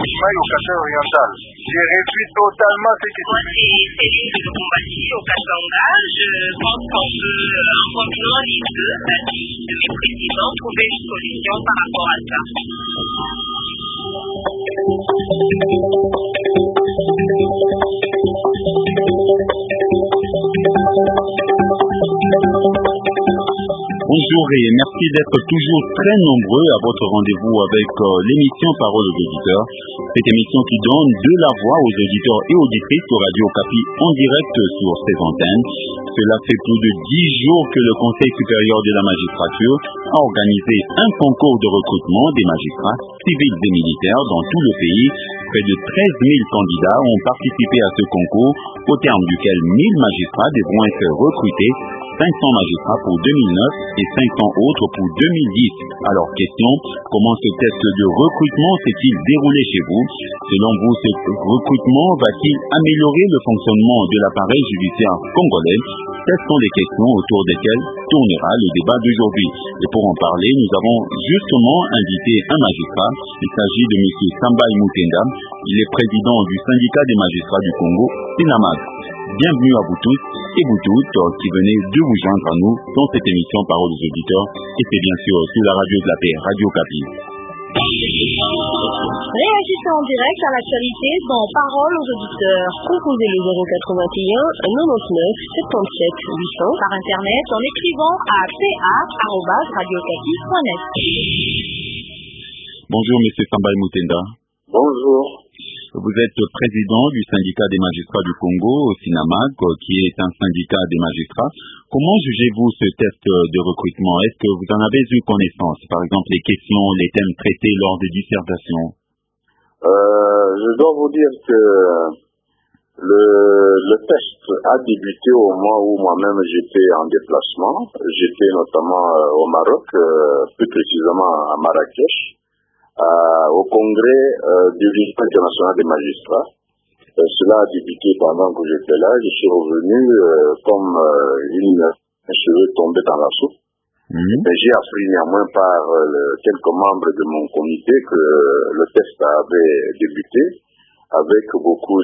Maï au Kasai oriental. J'ai réduit totalement ces questions. Moi, c'est l'île de Lukumbati au Kasanga. Je pense qu'on peut, en revenant les deux avis de mes présidents, trouver une solution par rapport à ça. Bonjour et merci d'être toujours très nombreux à votre rendez-vous avec l'émission Parole aux auditeurs. Cette émission qui donne de la voix aux auditeurs et auditrices de Radio Okapi en direct sur ses antennes. Cela fait plus de 10 jours que le Conseil supérieur de la magistrature a organisé un concours de recrutement des magistrats civils et militaires dans tout le pays. Près de 13 000 candidats ont participé à ce concours, au terme duquel 1000 magistrats devront être recrutés, 500 magistrats pour 2009 et 500 autres pour 2010. Alors, question, comment ce test de recrutement s'est-il déroulé chez vous? Selon vous, ce recrutement va-t-il améliorer le fonctionnement de l'appareil judiciaire congolais? Telles sont les questions autour desquelles tournera le débat d'aujourd'hui. Et pour en parler, nous avons justement invité un magistrat. Il s'agit de M. Sambai Mutenda. Il est président du syndicat des magistrats du Congo, SINAMAG. Bienvenue à vous tous et vous toutes qui venez de vous joindre à nous dans cette émission Parole aux auditeurs. Et c'est bien sûr sur la radio de la paix, Radio Okapi. Réagissez en direct à l'actualité dans Parole aux auditeurs. Composez le 081 99 77 800 par internet en écrivant à pa@radiocapi.net. Bonjour M. Sambai Mutenda. Bonjour. Vous êtes président du syndicat des magistrats du Congo, SINAMAG, qui est un syndicat des magistrats. Comment jugez-vous ce test de recrutement? Est-ce que vous en avez eu connaissance? Par exemple, les questions, les thèmes traités lors des dissertations? Je dois vous dire que le test a débuté au moment où moi-même j'étais en déplacement. J'étais notamment au Maroc, plus précisément à Marrakech. Au congrès du Lycée international des magistrats. Cela a débuté pendant que j'étais là. Je suis revenu comme un cheveu tombé dans la soupe. Mais j'ai appris néanmoins par quelques membres de mon comité que le test avait débuté avec beaucoup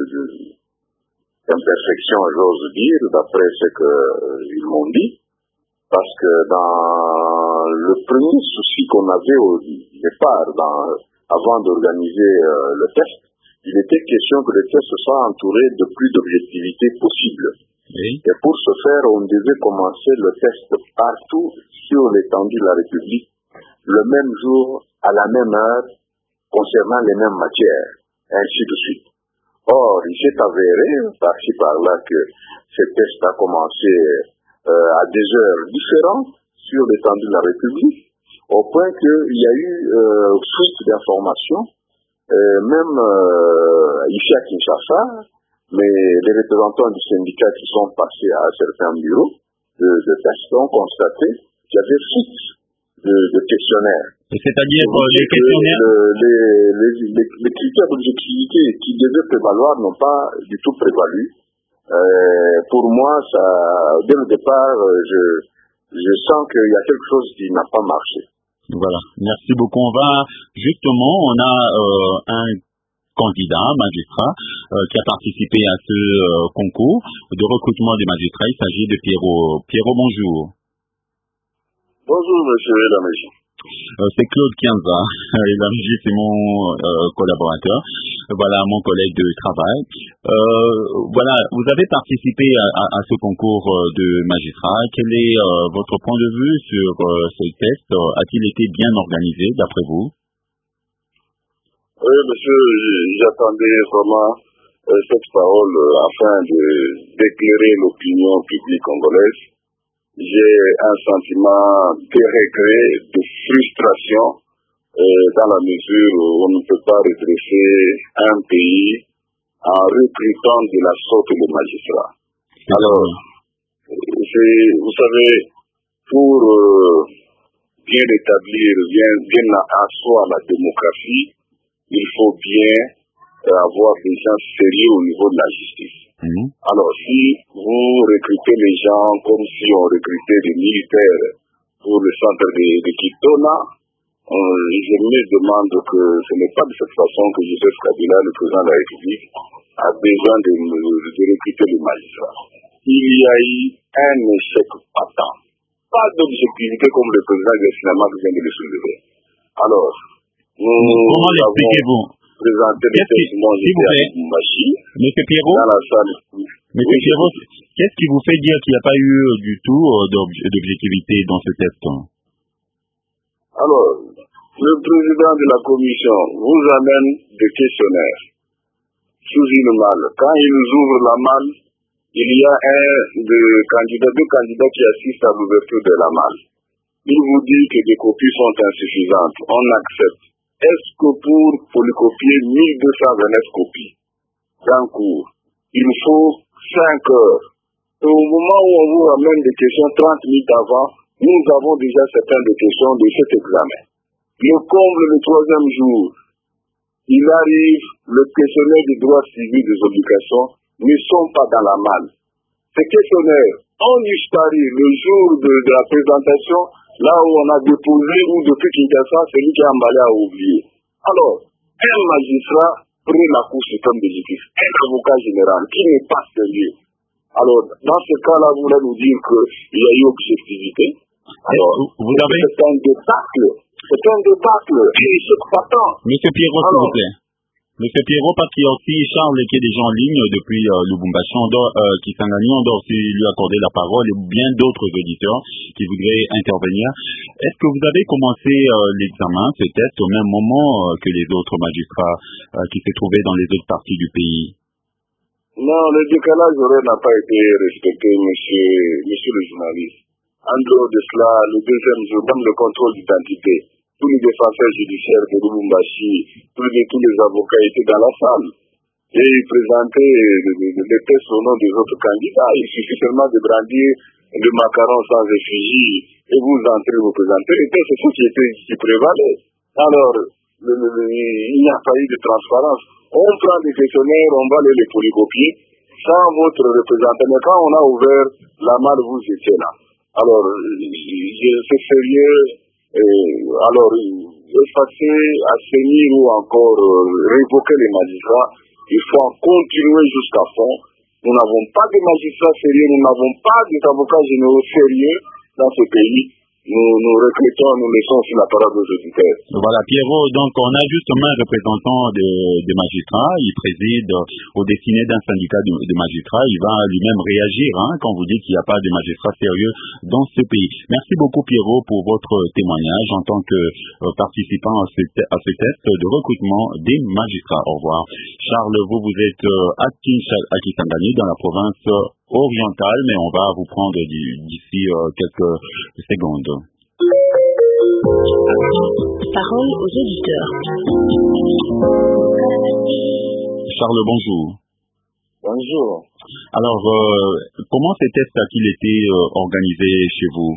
d'imperfections, j'ose dire, d'après ce qu'ils m'ont dit. Parce que dans le premier souci qu'on avait au départ, avant d'organiser le test, il était question que le test soit entouré de plus d'objectivité possible. Oui. Et pour ce faire, on devait commencer le test partout sur l'étendue de la République, le même jour, à la même heure, concernant les mêmes matières, ainsi de suite. Or, il s'est avéré, par-ci par-là, que ce test a commencé à des heures différentes sur l'étendue de la République, au point qu'il y a eu fuite d'informations, même ici à Kinshasa, mais les représentants du syndicat qui sont passés à certains bureaux de tests ont constaté qu'il y avait fuite de questionnaires. C'est-à-dire les questionnaires... Les critères d'objectivité qui devaient prévaloir n'ont pas du tout prévalu. Pour moi, dès le départ, je sens qu'il y a quelque chose qui n'a pas marché. Voilà, merci beaucoup. On a un candidat, magistrat, qui a participé à ce concours de recrutement des magistrats. Il s'agit de Pierrot. Pierrot, bonjour. Bonjour, monsieur Lamégis. C'est Claude Kianza. Lamégis, c'est mon collaborateur. Voilà, mon collègue de travail. Voilà, vous avez participé à ce concours de magistrat. Quel est votre point de vue sur ce test? A-t-il été bien organisé, d'après vous? Oui, monsieur, j'attendais vraiment cette parole afin d'éclairer l'opinion publique congolaise. J'ai un sentiment de regret, de frustration, dans la mesure où on ne peut pas redresser un pays en recrutant de la sorte de magistrats. Alors, vous savez, pour bien établir, bien asseoir la démocratie, il faut bien avoir des gens sérieux au niveau de la justice. Alors, si vous recrutez les gens comme si on recrutait des militaires pour le centre de Kitona, je me demande que ce n'est pas de cette façon que Joseph Kabila, le président de la République, a besoin de recruter les magistrats. Il y a eu un échec patent. Pas d'objectivité comme le président de Sinama vient de le soulever. Alors, comment l'expliquez-vous? Présenté le testament de Lubumbashi Monsieur Pierrot, dans la salle. Monsieur Pierrot, qu'est-ce qui vous fait dire qu'il n'y a pas eu du tout d'objectivité dans ce test? Alors, le président de la commission vous amène des questionnaires sous une malle. Quand il nous ouvre la malle, il y a deux candidats qui assistent à l'ouverture de la malle. Il vous dit que des copies sont insuffisantes. On accepte. Est-ce que pour polycopier 1229 copies d'un cours, il faut 5 heures? Et au moment où on vous ramène des questions 30 minutes avant, nous avons déjà certaines des questions de cet examen. Le comble le 3e jour, il arrive, le questionnaire des droits civils des obligations ne sont pas dans la malle. Ces questionnaires ont disparu le jour de la présentation, là où on a déposé, ou depuis Kinshasa, celui qui a emballé a oublié. Alors, un magistrat prit la Cour suprême de justice, un avocat général qui n'est pas sérieux. Alors, dans ce cas-là, vous voulez nous dire qu'il y a eu objectivité. Alors, c'est un débacle. C'est un débacle. Et c'est patent. Monsieur Pierrot, s'il vous plaît. Monsieur Pierrot, parce qu'il y a aussi Charles qui est déjà en ligne depuis Lubumbashi, qui Kisangani, on doit aussi lui accorder la parole, et bien d'autres auditeurs qui voudraient intervenir. Est-ce que vous avez commencé l'examen, ce test, au même moment que les autres magistrats qui se trouvaient dans les autres parties du pays? Non, le décalage horaire n'a pas été respecté, monsieur le journaliste. En dehors de cela, le deuxième jour, dans le contrôle d'identité, tous les défenseurs judiciaires de Lubumbashi, tous les avocats étaient dans la salle. Et ils présentaient les tests au nom des autres candidats. Il suffit seulement de brandir le macaron sans effigie et vous entrez, vous présentez les tests. C'est ce qui prévalait. Alors, il n'y a pas eu de transparence. On prend des questionnaires, on va les polycopier sans votre représentant. Mais quand on a ouvert la malle, vous étiez là. Alors, c'est sérieux. Alors, effacer, assainir ou encore révoquer les magistrats, il faut en continuer jusqu'à fond. Nous n'avons pas de magistrats sérieux, nous n'avons pas d'avocats généraux sérieux dans ce pays. Nous recrutons, nous laissons aussi la parole aux auditeurs. Voilà, Pierrot, donc on a justement un représentant des magistrats, il préside au destiné d'un syndicat de magistrats, il va lui-même réagir quand vous dites qu'il n'y a pas de magistrats sérieux dans ce pays. Merci beaucoup Pierrot pour votre témoignage en tant que participant à ce test de recrutement des magistrats. Au revoir. Charles, vous êtes à Kisangani dans la province orientale, mais on va vous prendre d'ici quelques secondes. Parole aux auditeurs. Charles, bonjour. Bonjour. Alors, comment ces tests a-t-il été organisé chez vous?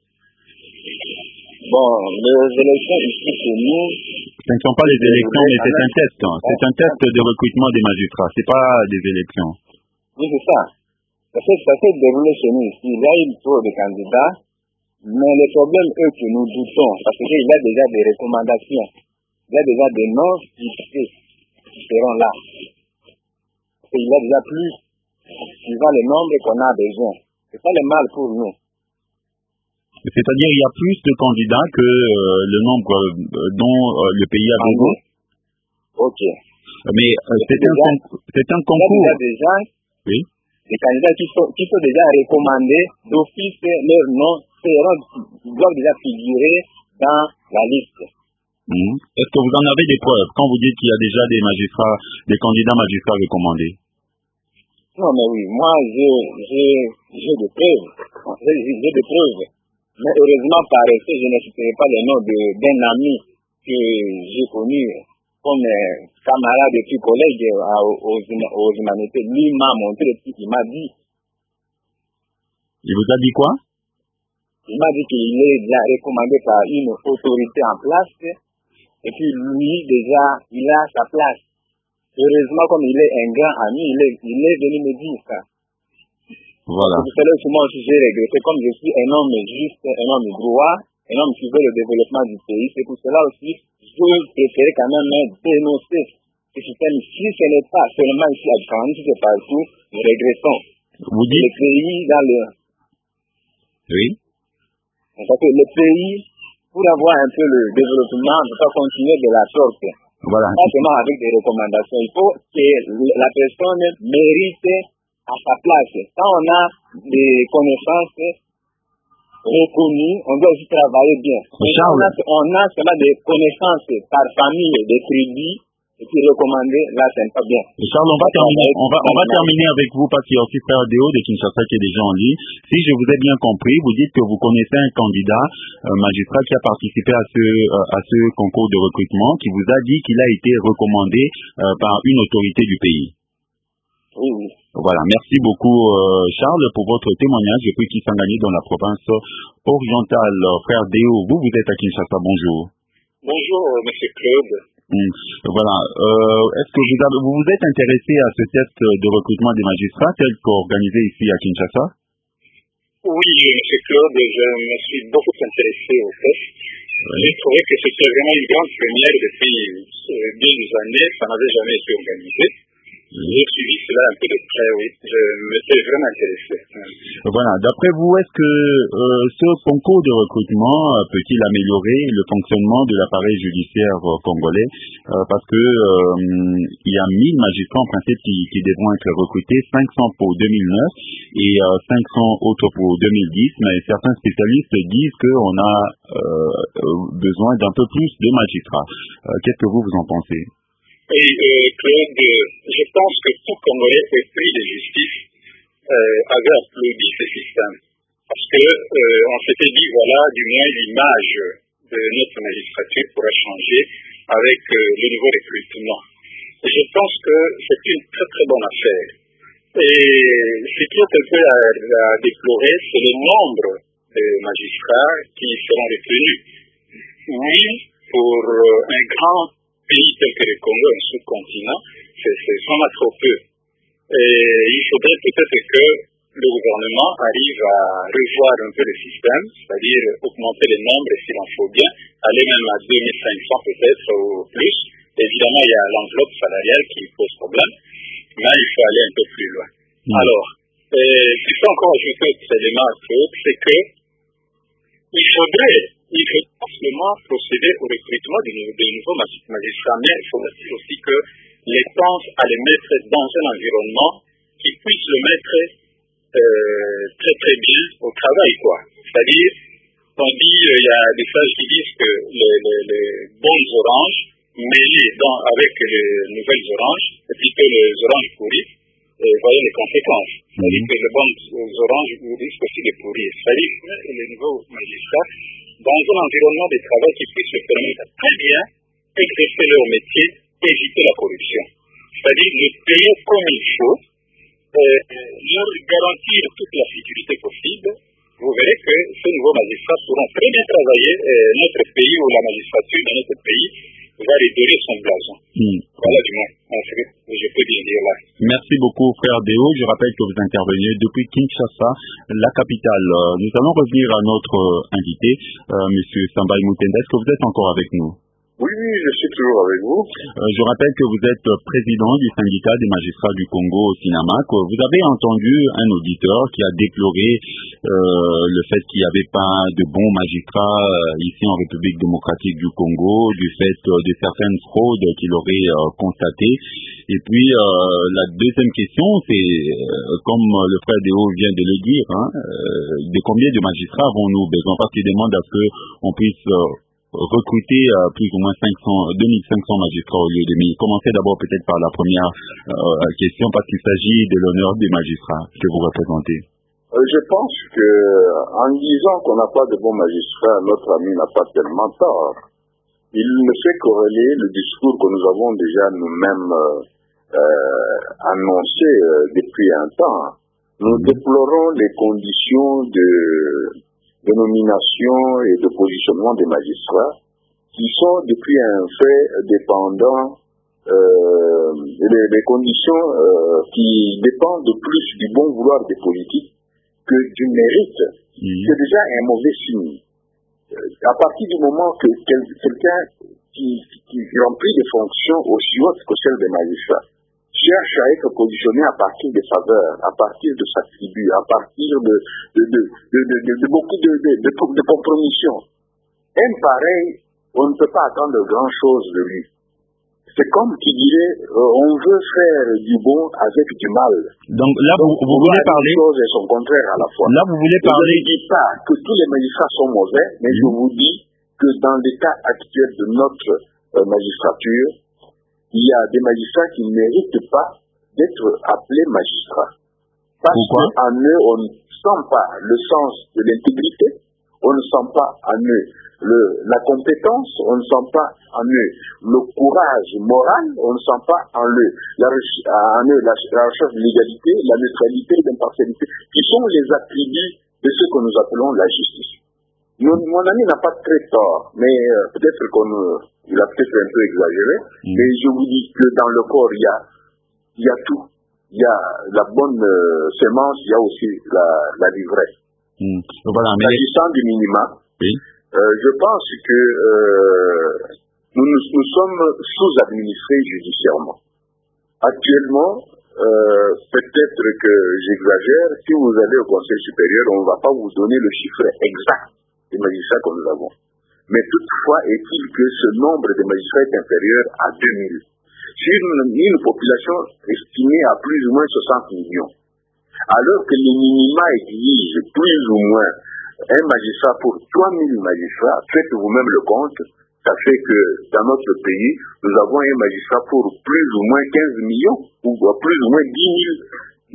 Bon, les élections ici chez nous... Ce ne sont pas les élections, mais c'est un test. C'est un test de recrutement des magistrats, c'est pas des élections. Oui, c'est ça. Ça s'est déroulé chez nous ici. Il y a eu trop de candidats, mais le problème est que nous doutons, parce qu'il y a déjà des recommandations, il y a déjà des noms fixés qui seront là. Et il y a déjà plus, suivant le nombre qu'on a besoin. C'est pas le mal pour nous. C'est-à-dire qu'il y a plus de candidats que le nombre dont le pays a besoin. Ok. Mais c'est un concours. Il y a déjà des candidats qui sont déjà recommandés d'office, leurs noms doivent déjà figurer dans la liste. Est-ce que vous en avez des preuves quand vous dites qu'il y a déjà des candidats magistrats recommandés? Non, mais oui, moi j'ai des preuves. J'ai des preuves. Mais heureusement, par respect, je ne citerai pas le nom d'un ami que j'ai connu comme camarade et puis collègue aux humanités. Lui m'a montré ce qu'il m'a dit. Il vous a dit quoi? Il m'a dit qu'il est déjà recommandé par une autorité en place et puis lui déjà, il a sa place. Heureusement, comme il est un grand ami, il est venu me dire ça. Voilà. Vous savez, souvent aussi j'ai regretté, comme je suis un homme juste, un homme droit, et non qui veut le développement du pays. C'est pour cela aussi, je préfère quand même dénoncer ce système. Si ce n'est pas seulement ici à Bukangani, si c'est partout, nous regrettons. Vous dites le pays dans le... Oui. Parce que le pays, pour avoir un peu le développement, ne peut pas continuer de la sorte. Voilà. Pas seulement avec des recommandations. Il faut que la personne mérite à sa place. Quand on a des connaissances reconnues, on doit aussi travailler bien. On a seulement des connaissances par famille, des crédits, et puis recommander, là, c'est pas bien. Charles, on va terminer avec vous parce qu'il y a aussi Frère Déo de Kinshasa qui est déjà en ligne. Si je vous ai bien compris, vous dites que vous connaissez un candidat, magistrat qui a participé à ce concours de recrutement, qui vous a dit qu'il a été recommandé par une autorité du pays. Oui, oui. Voilà, merci beaucoup Charles pour votre témoignage depuis Kisangani dans la province orientale. Frère Déo, vous êtes à Kinshasa, bonjour. Bonjour, monsieur Claude. Voilà. Est-ce que vous vous êtes intéressé à ce test de recrutement des magistrats tel qu'organisé ici à Kinshasa? Oui, monsieur Claude, je me suis beaucoup intéressé au test. Oui. J'ai trouvé que c'était vraiment une grande première depuis bien des années. Ça n'avait jamais été organisé. J'ai suivi cela un peu de près, oui. Je me suis vraiment intéressé. Voilà. D'après vous, est-ce que ce concours de recrutement peut-il améliorer le fonctionnement de l'appareil judiciaire congolais? Parce que il y a 1000 magistrats en principe qui devront être recrutés, 500 pour 2009 et 500 autres pour 2010. Mais certains spécialistes disent qu'on a besoin d'un peu plus de magistrats. Qu'est-ce que vous en pensez? Claude, je pense que tout Congolais épris de justice avait applaudi ce système. Parce que on s'était dit, voilà, du moins l'image de notre magistrature pourra changer avec le nouveau recrutement. Et je pense que c'est une très très bonne affaire. Et ce qui est un peu à déplorer, c'est le nombre de magistrats qui seront retenus. Oui, pour un grand pays tel que le Congo, un sous-continent, c'est vraiment trop peu. Et il faudrait peut-être que le gouvernement arrive à revoir un peu le système, c'est-à-dire augmenter les nombres s'il en faut bien, aller même à 2500 peut-être ou plus. Évidemment, il y a l'enveloppe salariale qui pose problème, mais il faut aller un peu plus loin. Alors, ce qu'il faut encore ajouter au élément c'est que il faudrait pas seulement procéder au recrutement de nouveaux magistrats, mais il faudrait aussi que les pense à les mettre dans un environnement qui puisse le mettre très très bien au travail, quoi. C'est-à-dire, on dit, il y a des sages qui disent que les bonnes oranges mêlées avec les nouvelles oranges, et puis que les oranges pourries, voyez les conséquences. C'est-à-dire que les bonnes oranges risquent aussi de pourrir. C'est-à-dire que les nouveaux magistrats, dans un environnement de travail qui puisse leur permettre très bien exercer leur métier, éviter la corruption. C'est-à-dire les payer comme il faut, leur garantir toute la sécurité possible. Vous verrez que ces nouveaux magistrats pourront très bien travailler. Notre pays ou la magistrature de notre pays va redorer son blason. Voilà du moins ce que je peux dire là. Merci beaucoup, frère Déo. Je rappelle que vous intervenez depuis Kinshasa, la capitale. Nous allons revenir à notre invité, Monsieur Sambaï Mutenda. Est-ce que vous êtes encore avec nous? Oui, je suis toujours avec vous. Je rappelle que vous êtes président du syndicat des magistrats du Congo au Sinamac. Vous avez entendu un auditeur qui a déploré le fait qu'il n'y avait pas de bons magistrats ici en République démocratique du Congo, du fait de certaines fraudes qu'il aurait constatées. Et puis, la deuxième question, c'est, comme le frère Déo vient de le dire, de combien de magistrats avons-nous besoin? Parce qu'il demande à ce qu'on puisse recruter plus ou moins 2500 magistrats au lieu de 1000. Commencez d'abord peut-être par la première question, parce qu'il s'agit de l'honneur des magistrats que vous représentez. Je pense que en disant qu'on n'a pas de bons magistrats, notre ami n'a pas tellement tort. Il ne fait corréler le discours que nous avons déjà nous-mêmes annoncé depuis un temps. Nous déplorons les conditions de nomination et de positionnement des magistrats qui sont depuis un fait dépendants, des conditions qui dépendent de plus du bon vouloir des politiques que du mérite. C'est déjà un mauvais signe. à partir du moment que quelqu'un qui remplit des fonctions aussi hautes que celles des magistrats cherche à être positionné à partir des faveurs, à partir de sa tribu, à partir de beaucoup de compromissions. Un pareil, on ne peut pas attendre grand-chose de lui. C'est comme qui dirait, on veut faire du bon avec du mal. Donc là, vous voulez parler... Les choses et son contraire à la fois. Là, vous voulez parler... Je ne dis pas que tous les magistrats sont mauvais, mais je vous dis que dans l'état actuel de notre magistrature, il y a des magistrats qui ne méritent pas d'être appelés magistrats. Parce qu'en eux, on ne sent pas le sens de l'intégrité, on ne sent pas en eux la compétence, on ne sent pas en eux le courage moral, on ne sent pas en eux la recherche de l'égalité, la neutralité, l'impartialité, qui sont les attributs de ce que nous appelons la justice. Mon ami n'a pas très tort, mais peut-être qu'il a peut-être un peu exagéré, mais je vous dis que dans le corps, il y a tout. Il y a la bonne sémence, il y a aussi la livrée. Voilà, mais... S'agissant du minima, oui. Je pense que nous sommes sous-administrés judiciairement. Actuellement, peut-être que j'exagère, si vous allez au Conseil supérieur, on ne va pas vous donner le chiffre exact des magistrats que nous avons. Mais toutefois, est-il que ce nombre de magistrats est inférieur à 2000. Sur une population estimée à plus ou moins 60 millions. Alors que les minima exigent plus ou moins un magistrat pour 3000 magistrats, faites vous-même le compte, ça fait que dans notre pays, nous avons un magistrat pour plus ou moins 15 millions, ou plus ou moins 10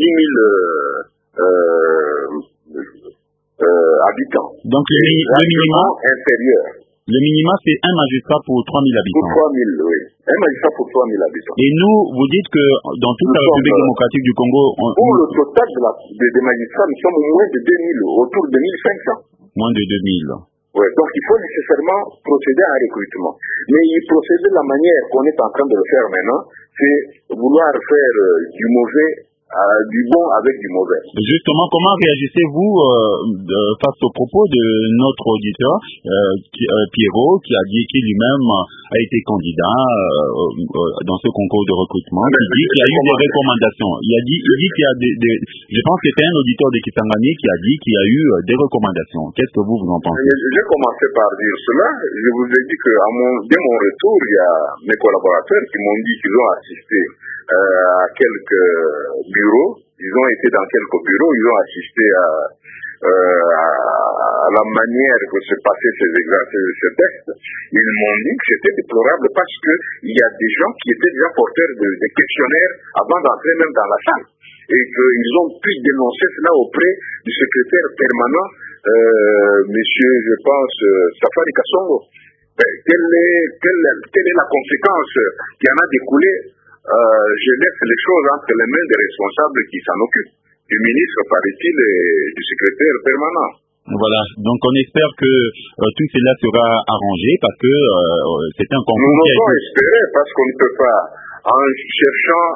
000 habitants. Donc le minima inférieur. Le minima, c'est un magistrat pour 3000 habitants. Pour 3000, oui. Un magistrat pour 3000 habitants. Et nous, vous dites que dans toute la République démocratique du Congo... Pour le total des magistrats, nous sommes moins de 2000, autour de 1500. Moins de 2000. Oui, donc il faut nécessairement procéder à un recrutement. Mais il procède de la manière qu'on est en train de le faire maintenant, c'est vouloir faire du mauvais... du bon avec du mauvais. Justement, comment réagissez-vous face aux propos de notre auditeur Pierrot, qui a dit qu'il lui-même a été candidat dans ce concours de recrutement, qui dit qu'il y a eu des recommandations. Il dit qu'il y a je pense que c'était un auditeur de Kisangani qui a dit qu'il y a eu des recommandations. Qu'est-ce que vous en pensez? J'ai commencé par dire cela. Je vous ai dit que dès mon retour, il y a mes collaborateurs qui m'ont dit qu'ils ont assisté à quelques bureaux, ils ont été dans quelques bureaux, ils ont assisté à la manière que se passaient ces exercices, ce texte. Ils m'ont dit que c'était déplorable parce que il y a des gens qui étaient déjà porteurs de questionnaires avant d'entrer même dans la salle et qu'ils ont pu dénoncer cela auprès du secrétaire permanent, monsieur, je pense, Safari Kassongo. Quelle est la conséquence qui en a découlé? Je laisse les choses entre les mains des responsables qui s'en occupent, du ministre, paraît-il, et du secrétaire permanent. Voilà, donc on espère que tout cela sera arrangé parce que c'est un concours. Nous devons espérer parce qu'on ne peut pas, en cherchant,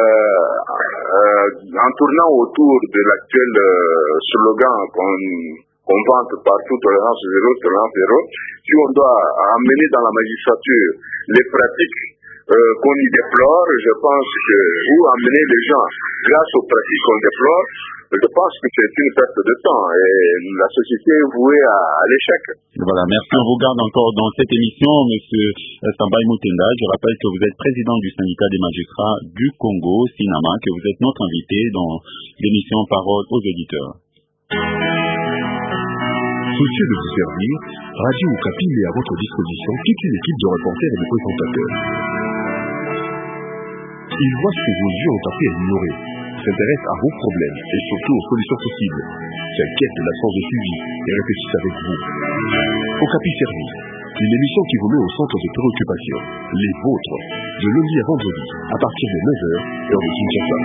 en tournant autour de l'actuel slogan qu'on vante partout, tolérance zéro, si on doit amener dans la magistrature les pratiques qu'on y déplore, je pense que, ou amener les gens grâce aux pratiques qu'on déplore, je pense que c'est une perte de temps et la société est vouée à l'échec. Voilà, merci. On vous garde encore dans cette émission, monsieur Sambai Mutenda. Je rappelle que vous êtes président du syndicat des magistrats du Congo, SINAMA, que vous êtes notre invité dans l'émission Parole aux auditeurs. Soucieux de vous servir, Radio Okapi met à votre disposition toute une équipe de reporters et de présentateurs. Ils voient ce que vos yeux ont appris à ignorer, s'intéressent à vos problèmes et surtout aux solutions possibles, s'inquiètent de l'absence de suivi et réfléchissent avec vous. Okapi Service, une émission qui vous met au centre des préoccupations, les vôtres, de lundi à vendredi, à partir de 9h, heure de Kinshasa.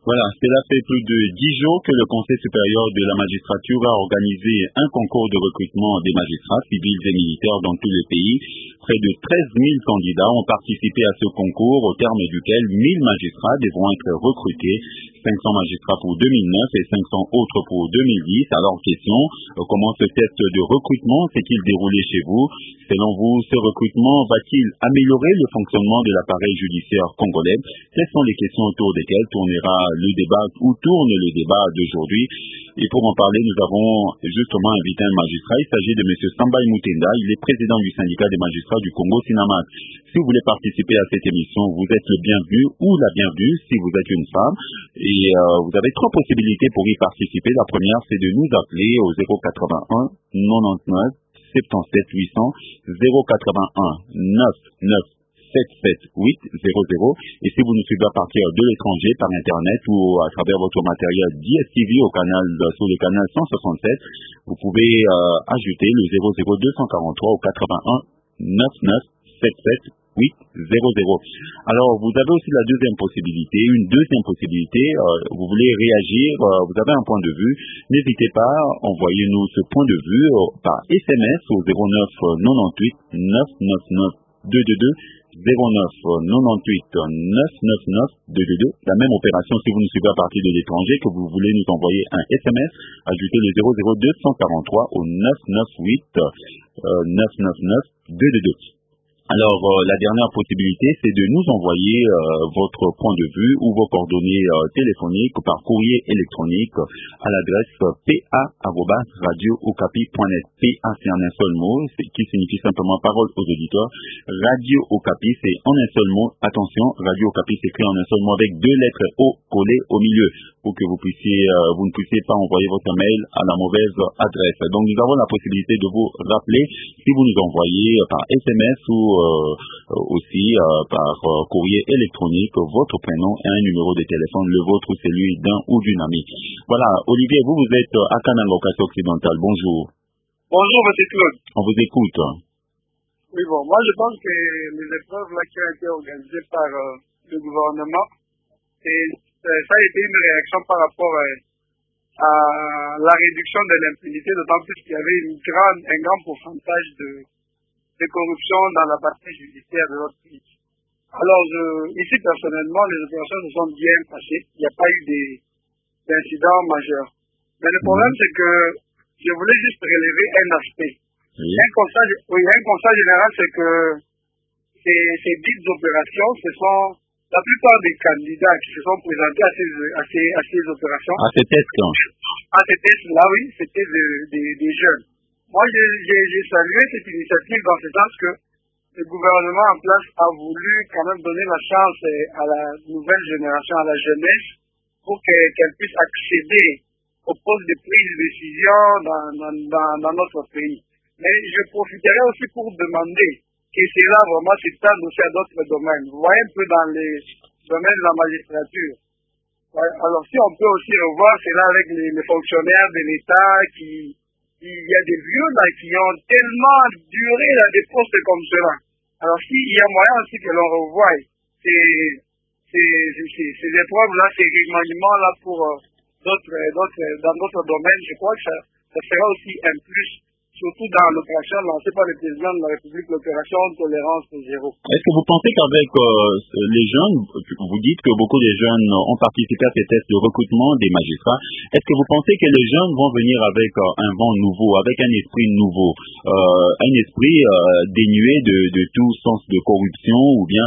Voilà, cela fait plus de 10 jours que le Conseil supérieur de la magistrature a organisé un concours de recrutement des magistrats civils et militaires dans tout le pays. Près de 13 000 candidats ont participé à ce concours, au terme duquel 1 000 magistrats devront être recrutés, 500 magistrats pour 2009 et 500 autres pour 2010. Alors, question, comment ce test de recrutement s'est-il déroulé chez vous? Selon vous, ce recrutement va-t-il améliorer le fonctionnement de l'appareil judiciaire congolais? Quelles sont les questions autour desquelles tournera le débat ou tourne le débat d'aujourd'hui? Et pour en parler, nous avons justement invité un magistrat. Il s'agit de M. Sambai Mutenda. Il est président du syndicat des magistrats du Congo, Sinamat. Si vous voulez participer à cette émission, vous êtes le bienvenu ou la bienvenue si vous êtes une femme. Et vous avez 3 possibilités pour y participer. La première, c'est de nous appeler au 081 99 77 800 081 99 77 800. Et si vous nous suivez à partir de l'étranger par Internet ou à travers votre matériel DSTV sur le canal 167, vous pouvez ajouter le 00243 au 81 99 77 800. Alors, vous avez aussi la deuxième possibilité. Une deuxième possibilité, vous voulez réagir, vous avez un point de vue. N'hésitez pas, envoyez-nous ce point de vue par SMS au 09 98 999 222. 09 98 999 222. La même opération si vous nous suivez à partir de l'étranger, que vous voulez nous envoyer un SMS, ajoutez le 00243 au 998 999 222. Alors, la dernière possibilité, c'est de nous envoyer votre point de vue ou vos coordonnées téléphoniques par courrier électronique à l'adresse pa@radiookapi.net. PA, c'est en un seul mot, qui signifie simplement parole aux auditeurs. Radio Okapi, c'est en un seul mot. Attention, Radio Okapi s'écrit en un seul mot avec 2 lettres O collées au milieu, pour que vous ne puissiez pas envoyer votre mail à la mauvaise adresse. Donc, nous avons la possibilité de vous rappeler si vous nous envoyez par SMS ou aussi par courrier électronique votre prénom et un numéro de téléphone, le vôtre ou celui d'un ou d'une amie. Voilà, Olivier, vous êtes à Kananga, Occidentale. Bonjour. Bonjour, M. Claude. On vous écoute. Oui, bon, moi je pense que les épreuves là qui ont été organisées par le gouvernement, ça a été une réaction par rapport à la réduction de l'impunité, d'autant plus qu'il y avait un grand pourcentage de corruption dans la partie judiciaire de notre pays. Alors, ici, personnellement, les opérations se sont bien passées. Il n'y a pas eu d'incidents majeurs. Mais le problème, c'est que je voulais juste relever un aspect. Oui. Un constat général, c'est que ces dites opérations, ce sont la plupart des candidats qui se sont présentés à ces opérations. À ces tests, à ces tests-là, oui, c'était des jeunes. Moi, j'ai salué cette initiative dans ce sens que le gouvernement en place a voulu quand même donner la chance à la nouvelle génération, à la jeunesse, pour qu'elle puisse accéder aux postes de prise de décision dans notre pays. Mais je profiterai aussi pour demander que cela vraiment s'étende aussi à d'autres domaines. Vous voyez un peu dans les domaines de la magistrature. Ouais, alors si on peut aussi revoir cela avec les fonctionnaires de l'État il y a des vieux là qui ont tellement duré là, des postes comme cela. Alors s'il y a moyen aussi que l'on revoie ces épreuves-là, ces réglements-là pour dans d'autres domaines, je crois que ça sera aussi un plus, surtout dans l'opération lancée par le président de la République, l'opération Tolérance Zéro. Est-ce que vous pensez qu'avec les jeunes, vous dites que beaucoup de jeunes ont participé à ces tests de recrutement des magistrats, est-ce que vous pensez que les jeunes vont venir avec un vent nouveau, avec un esprit nouveau, un esprit dénué de tout sens de corruption ou bien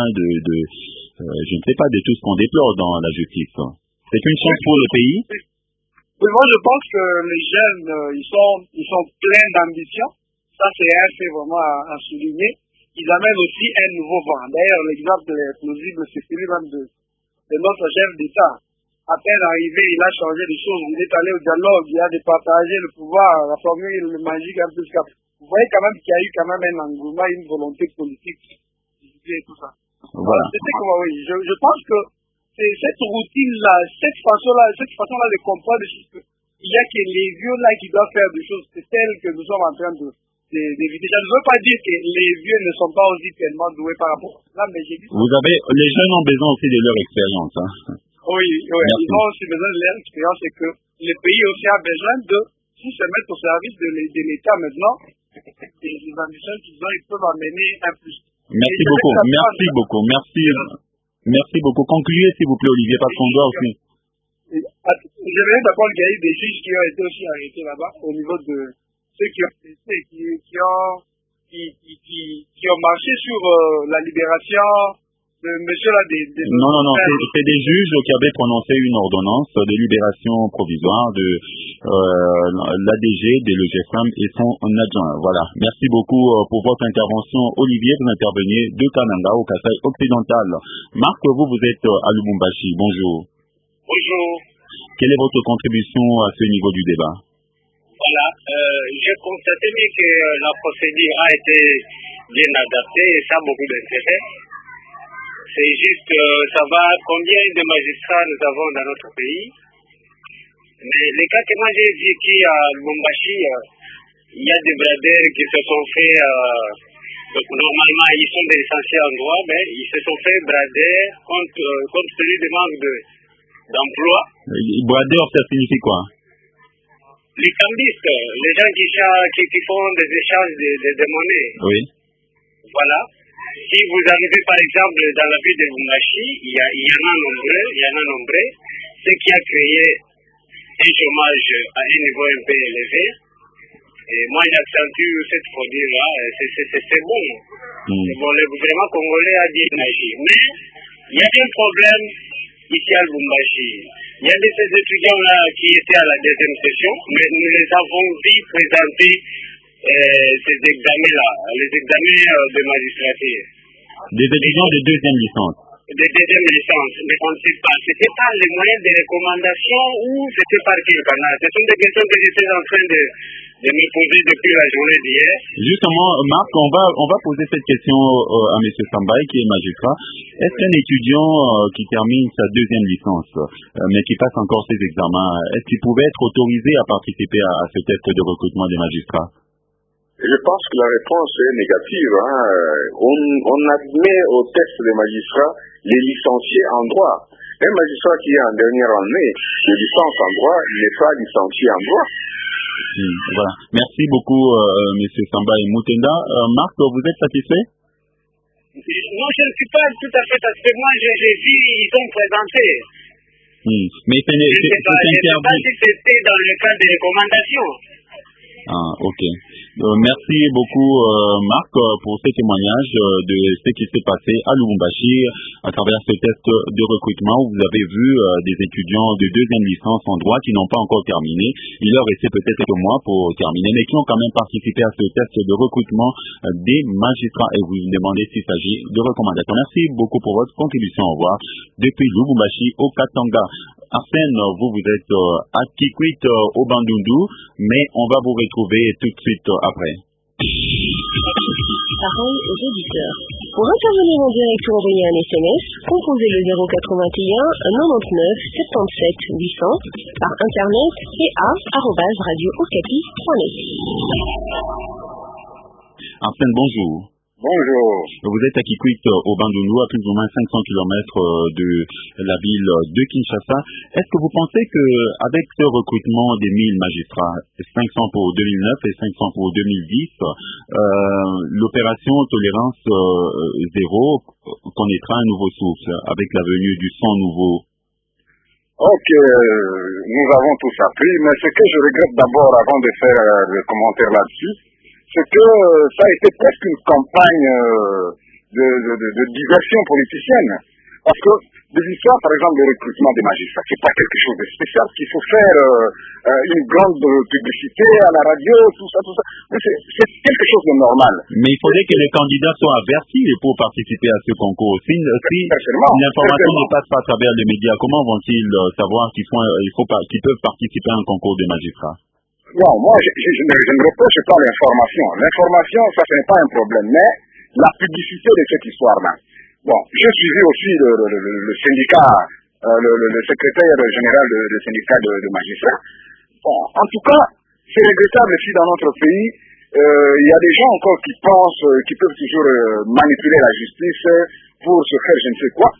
je ne sais pas, de tout ce qu'on déplore dans la justice? C'est une chance pour le pays? Oui, moi je pense que les jeunes, ils sont pleins d'ambition. Ça c'est un fait vraiment à souligner. Ils amènent aussi un nouveau vent. D'ailleurs, l'exemple plausible, c'est celui même de notre chef d'État. À peine arrivé, il a changé les choses. Il est allé au dialogue, il a départagé le pouvoir, la formule magique un peu. Vous voyez quand même qu'il y a eu quand même un engouement, une volonté politique et tout ça. Voilà. Oui, je pense que c'est cette routine-là, cette façon-là de comprendre les choses, il y a que les vieux-là qui doivent faire des choses, c'est celles que nous sommes en train d'éviter. Ça ne veut pas dire que les vieux ne sont pas aussi tellement doués par rapport à ça, mais j'ai dit... Les jeunes ont besoin aussi de leur expérience, hein. Oui. Merci. Ils ont aussi besoin de leur expérience et que le pays aussi a besoin de, s'ils se mettent au service de l'État maintenant, et les ambitions qu'ils ont, ils peuvent amener un plus. Merci beaucoup. Merci beaucoup. Concluez, s'il vous plaît, Olivier, parce qu'on doit aussi. J'aimerais d'abord qu'il y ait des juges qui ont été aussi arrêtés là-bas, au niveau de ceux qui ont testé, qui ont marché sur la libération de monsieur là Non, c'est des juges qui avaient prononcé une ordonnance de libération provisoire de l'ADG, de l'EGFAM et son adjoint. Voilà. Merci beaucoup pour votre intervention. Olivier, vous intervenez de Kananga au Kasaï occidental. Marc, vous êtes à Lubumbashi. Bonjour. Bonjour. Quelle est votre contribution à ce niveau du débat? Voilà, j'ai constaté que la procédure a été bien adaptée et ça a beaucoup d'intérêt. C'est juste savoir combien de magistrats nous avons dans notre pays. Mais les cas que moi j'ai vécu à Lubumbashi, il y a des braders qui se sont fait, donc normalement ils sont des licenciés en droit, mais ils se sont fait brader compte tenu du manque d'emploi. Brader, ça signifie quoi? Les cambistes, les gens qui font des échanges de monnaie. Oui. Voilà. Si vous arrivez par exemple dans la ville de Lubumbashi, il y en a nombreux, ce qui a créé un chômage à un niveau un peu élevé. Et moi j'accentue cette fraude-là, c'est bon. C'est bon, le gouvernement congolais a bien agi. Mais il y a un problème ici à Lubumbashi. Il y a de ces étudiants-là qui étaient à la deuxième session, mais nous les avons vus présenter ces examens-là, les examens de magistrature. Des étudiants de deuxième licence. De deuxième licence, mais on ne sait pas. C'était par les moyens de recommandation ou c'était par quel canal? Ce sont des questions que j'étais en train de me poser depuis la journée d'hier. Justement, Marc, on va poser cette question à M. Sambaï, qui est magistrat. Est-ce qu'un étudiant qui termine sa deuxième licence, mais qui passe encore ses examens, est-ce qu'il pouvait être autorisé à participer à ce test de recrutement des magistrats? Je pense que la réponse est négative. On admet au test des magistrats les licenciés en droit. Un magistrat qui est en dernière année de licence en droit n'est pas licencié en droit. Voilà. Merci beaucoup, M. Samba et Moutenda. Marc, vous êtes satisfait? Non, je ne suis pas tout à fait satisfait. Moi, j'ai vu, ils sont présentés. Mais c'est je ne sais pas si c'était dans le cadre des recommandations. Ah, ok. Merci beaucoup, Marc, pour ce témoignage de ce qui s'est passé à Lubumbashi à travers ce test de recrutement où vous avez vu des étudiants de deuxième licence en droit qui n'ont pas encore terminé. Il leur restait peut-être quelques mois pour terminer, mais qui ont quand même participé à ce test de recrutement des magistrats. Et vous vous demandez s'il s'agit de recommandations. Merci beaucoup pour votre contribution. Au revoir. Depuis Lubumbashi au Katanga. Arsène, vous êtes à Kikwit au Bandundu, mais on va vous retrouver tout de suite après. Parole aux auditeurs. Pour intervenir en direct ou envoyer un SMS, composez le 081 99 77 800 par internet ca@radiookapi.net. Arsène, bonjour. Bonjour. Vous êtes à Kikwit au Bandundu, à plus ou moins 500 km de la ville de Kinshasa. Est-ce que vous pensez qu'avec ce recrutement des 1000 magistrats, 500 pour 2009 et 500 pour 2010, l'opération tolérance zéro connaîtra un nouveau souffle avec la venue du sang nouveau? Ok, nous avons tous appris, mais ce que je regrette d'abord avant de faire le commentaire là-dessus, c'est que ça a été presque une campagne de diversion politicienne. Parce que des histoires, par exemple, de recrutement des magistrats, c'est pas quelque chose de spécial qu'il faut faire une grande publicité à la radio, tout ça. Mais c'est quelque chose de normal. Mais il faudrait que les candidats soient avertis pour participer à ce concours. Si l'information ne passe pas à travers les médias, comment vont-ils savoir qu'ils peuvent participer à un concours de magistrats? Non, moi, je ne reproche pas l'information. L'information, ça, ce n'est pas un problème. Mais la publicité de cette histoire-là. Bon, j'ai suivi aussi le syndicat, le secrétaire général du syndicat de magistrats. Bon, en tout cas, c'est regrettable si dans notre pays, il y a des gens encore qui pensent qu'ils peuvent toujours manipuler la justice pour se faire je ne sais quoi.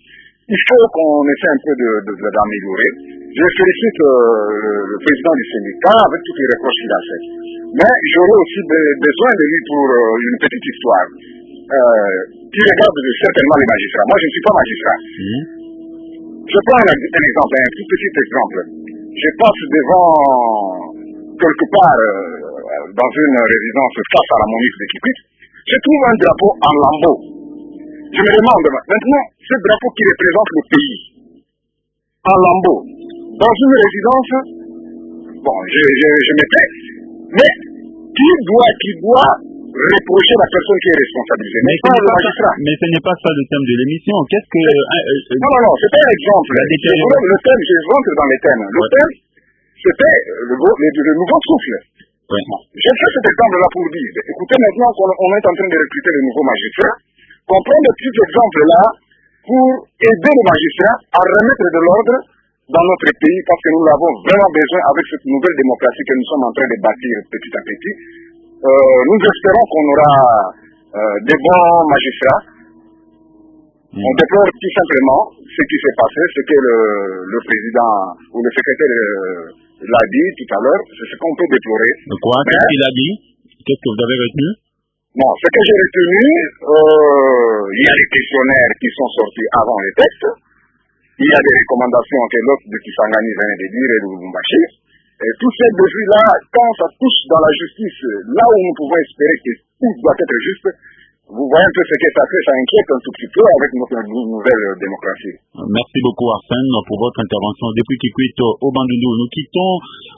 il faut qu'on essaie un peu d'améliorer. Je félicite le président du syndicat avec toutes les reproches qu'il a fait. Mais j'aurais aussi besoin de lui pour une petite histoire. Qui regarde certainement les magistrats. Moi, je ne suis pas magistrat. Je prends un exemple, un tout petit exemple. Je passe devant, quelque part, dans une résidence face à la Monique de Kikwit, je trouve un drapeau en lambeaux. Je me demande maintenant, ce drapeau qui représente le pays, en lambeaux, dans une résidence, bon, je me tais, mais qui doit reprocher la personne qui est responsabilisée? Mais ce n'est pas ça le thème de l'émission. Qu'est-ce que... Non, c'était un exemple. Le thème, je rentre dans les thèmes. Le thème, c'était le nouveau souffle. Oui. J'ai fait cet exemple-là pour dire, écoutez, maintenant qu'on est en train de recruter les nouveaux magistrats, qu'on prend des petits exemples-là pour aider les magistrats à remettre de l'ordre dans notre pays, parce que nous l'avons vraiment besoin avec cette nouvelle démocratie que nous sommes en train de bâtir petit à petit. Nous espérons qu'on aura des bons magistrats. On déplore tout simplement ce qui s'est passé, ce que le président ou le secrétaire l'a dit tout à l'heure, c'est ce qu'on peut déplorer. Quoi? Qu'est-ce qu'il a dit? Qu'est-ce que vous avez retenu? Bon, ce que j'ai retenu, il y a des questionnaires qui sont sortis avant les textes, il y a des recommandations que l'autre de Kisangani vient de dire et de Lubumbashi. Et tous ces défis-là, quand ça touche dans la justice, là où nous pouvons espérer que tout doit être juste, vous voyez un peu ce que ça fait, ça inquiète un tout petit peu avec notre nouvelle démocratie. Merci beaucoup Arsène pour votre intervention. Depuis Kikwit au Bandundu, nous quittons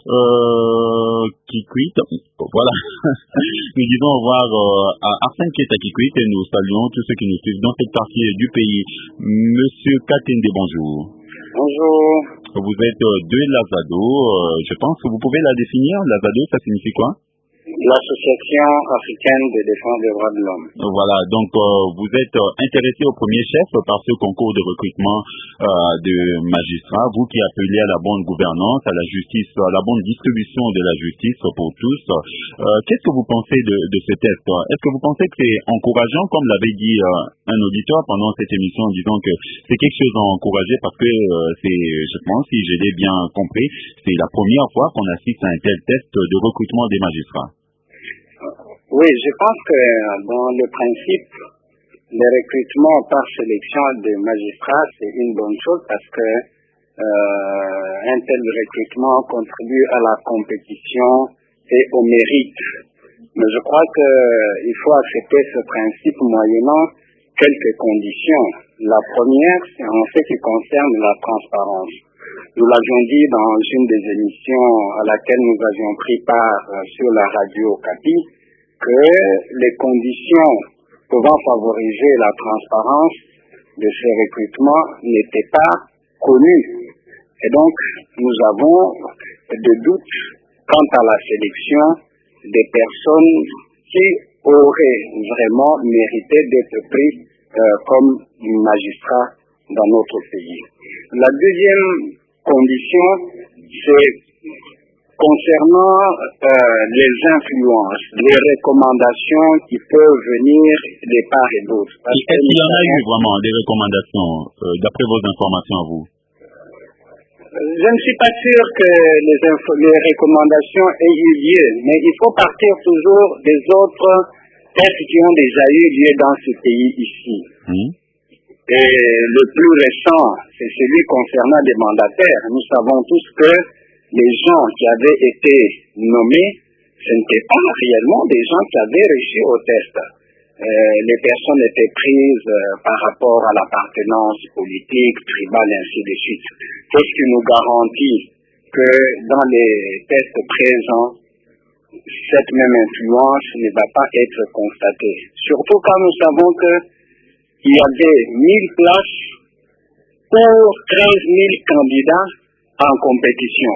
Kikwit. Voilà. Nous disons au revoir à Arsène qui est à Kikwit et nous saluons tous ceux qui nous suivent dans cette partie du pays. Monsieur Katende, bonjour. Bonjour. Vous êtes de l'Azado. Je pense que vous pouvez la définir. L'Azado, ça signifie quoi? L'Association africaine de défense des droits de l'homme. Voilà, donc vous êtes intéressé au premier chef par ce concours de recrutement de magistrats, vous qui appelez à la bonne gouvernance, à la justice, à la bonne distribution de la justice pour tous. Qu'est-ce que vous pensez de ce test? Est-ce que vous pensez que c'est encourageant, comme l'avait dit un auditeur pendant cette émission, en disant que c'est quelque chose à encourager parce que c'est, je pense, si j'ai bien compris, c'est la première fois qu'on assiste à un tel test de recrutement des magistrats? Oui, je pense que dans le principe, le recrutement par sélection des magistrats, c'est une bonne chose parce que un tel recrutement contribue à la compétition et au mérite. Mais je crois qu'il faut accepter ce principe moyennant quelques conditions. La première, c'est en ce qui concerne la transparence. Nous l'avions dit dans une des émissions à laquelle nous avions pris part sur la radio Okapi, que les conditions pouvant favoriser la transparence de ces recrutements n'étaient pas connues. Et donc, nous avons des doutes quant à la sélection des personnes qui auraient vraiment mérité d'être pris comme magistrats dans notre pays. La deuxième condition, c'est concernant les influences, les recommandations qui peuvent venir de part et d'autre. Est-ce qu'il y en a eu vraiment des recommandations, d'après vos informations à vous? Je ne suis pas sûr que les recommandations aient eu lieu, mais il faut partir toujours des autres tests qui ont déjà eu lieu dans ce pays ici. Et le plus récent, c'est celui concernant des mandataires. Nous savons tous que les gens qui avaient été nommés, ce n'étaient pas réellement des gens qui avaient réussi au test. Les personnes étaient prises par rapport à l'appartenance politique, tribale, et ainsi de suite. Qu'est-ce qui nous garantit que dans les tests présents, cette même influence ne va pas être constatée? Surtout quand nous savons qu'il y avait 1000 places pour 13 000 candidats en compétition.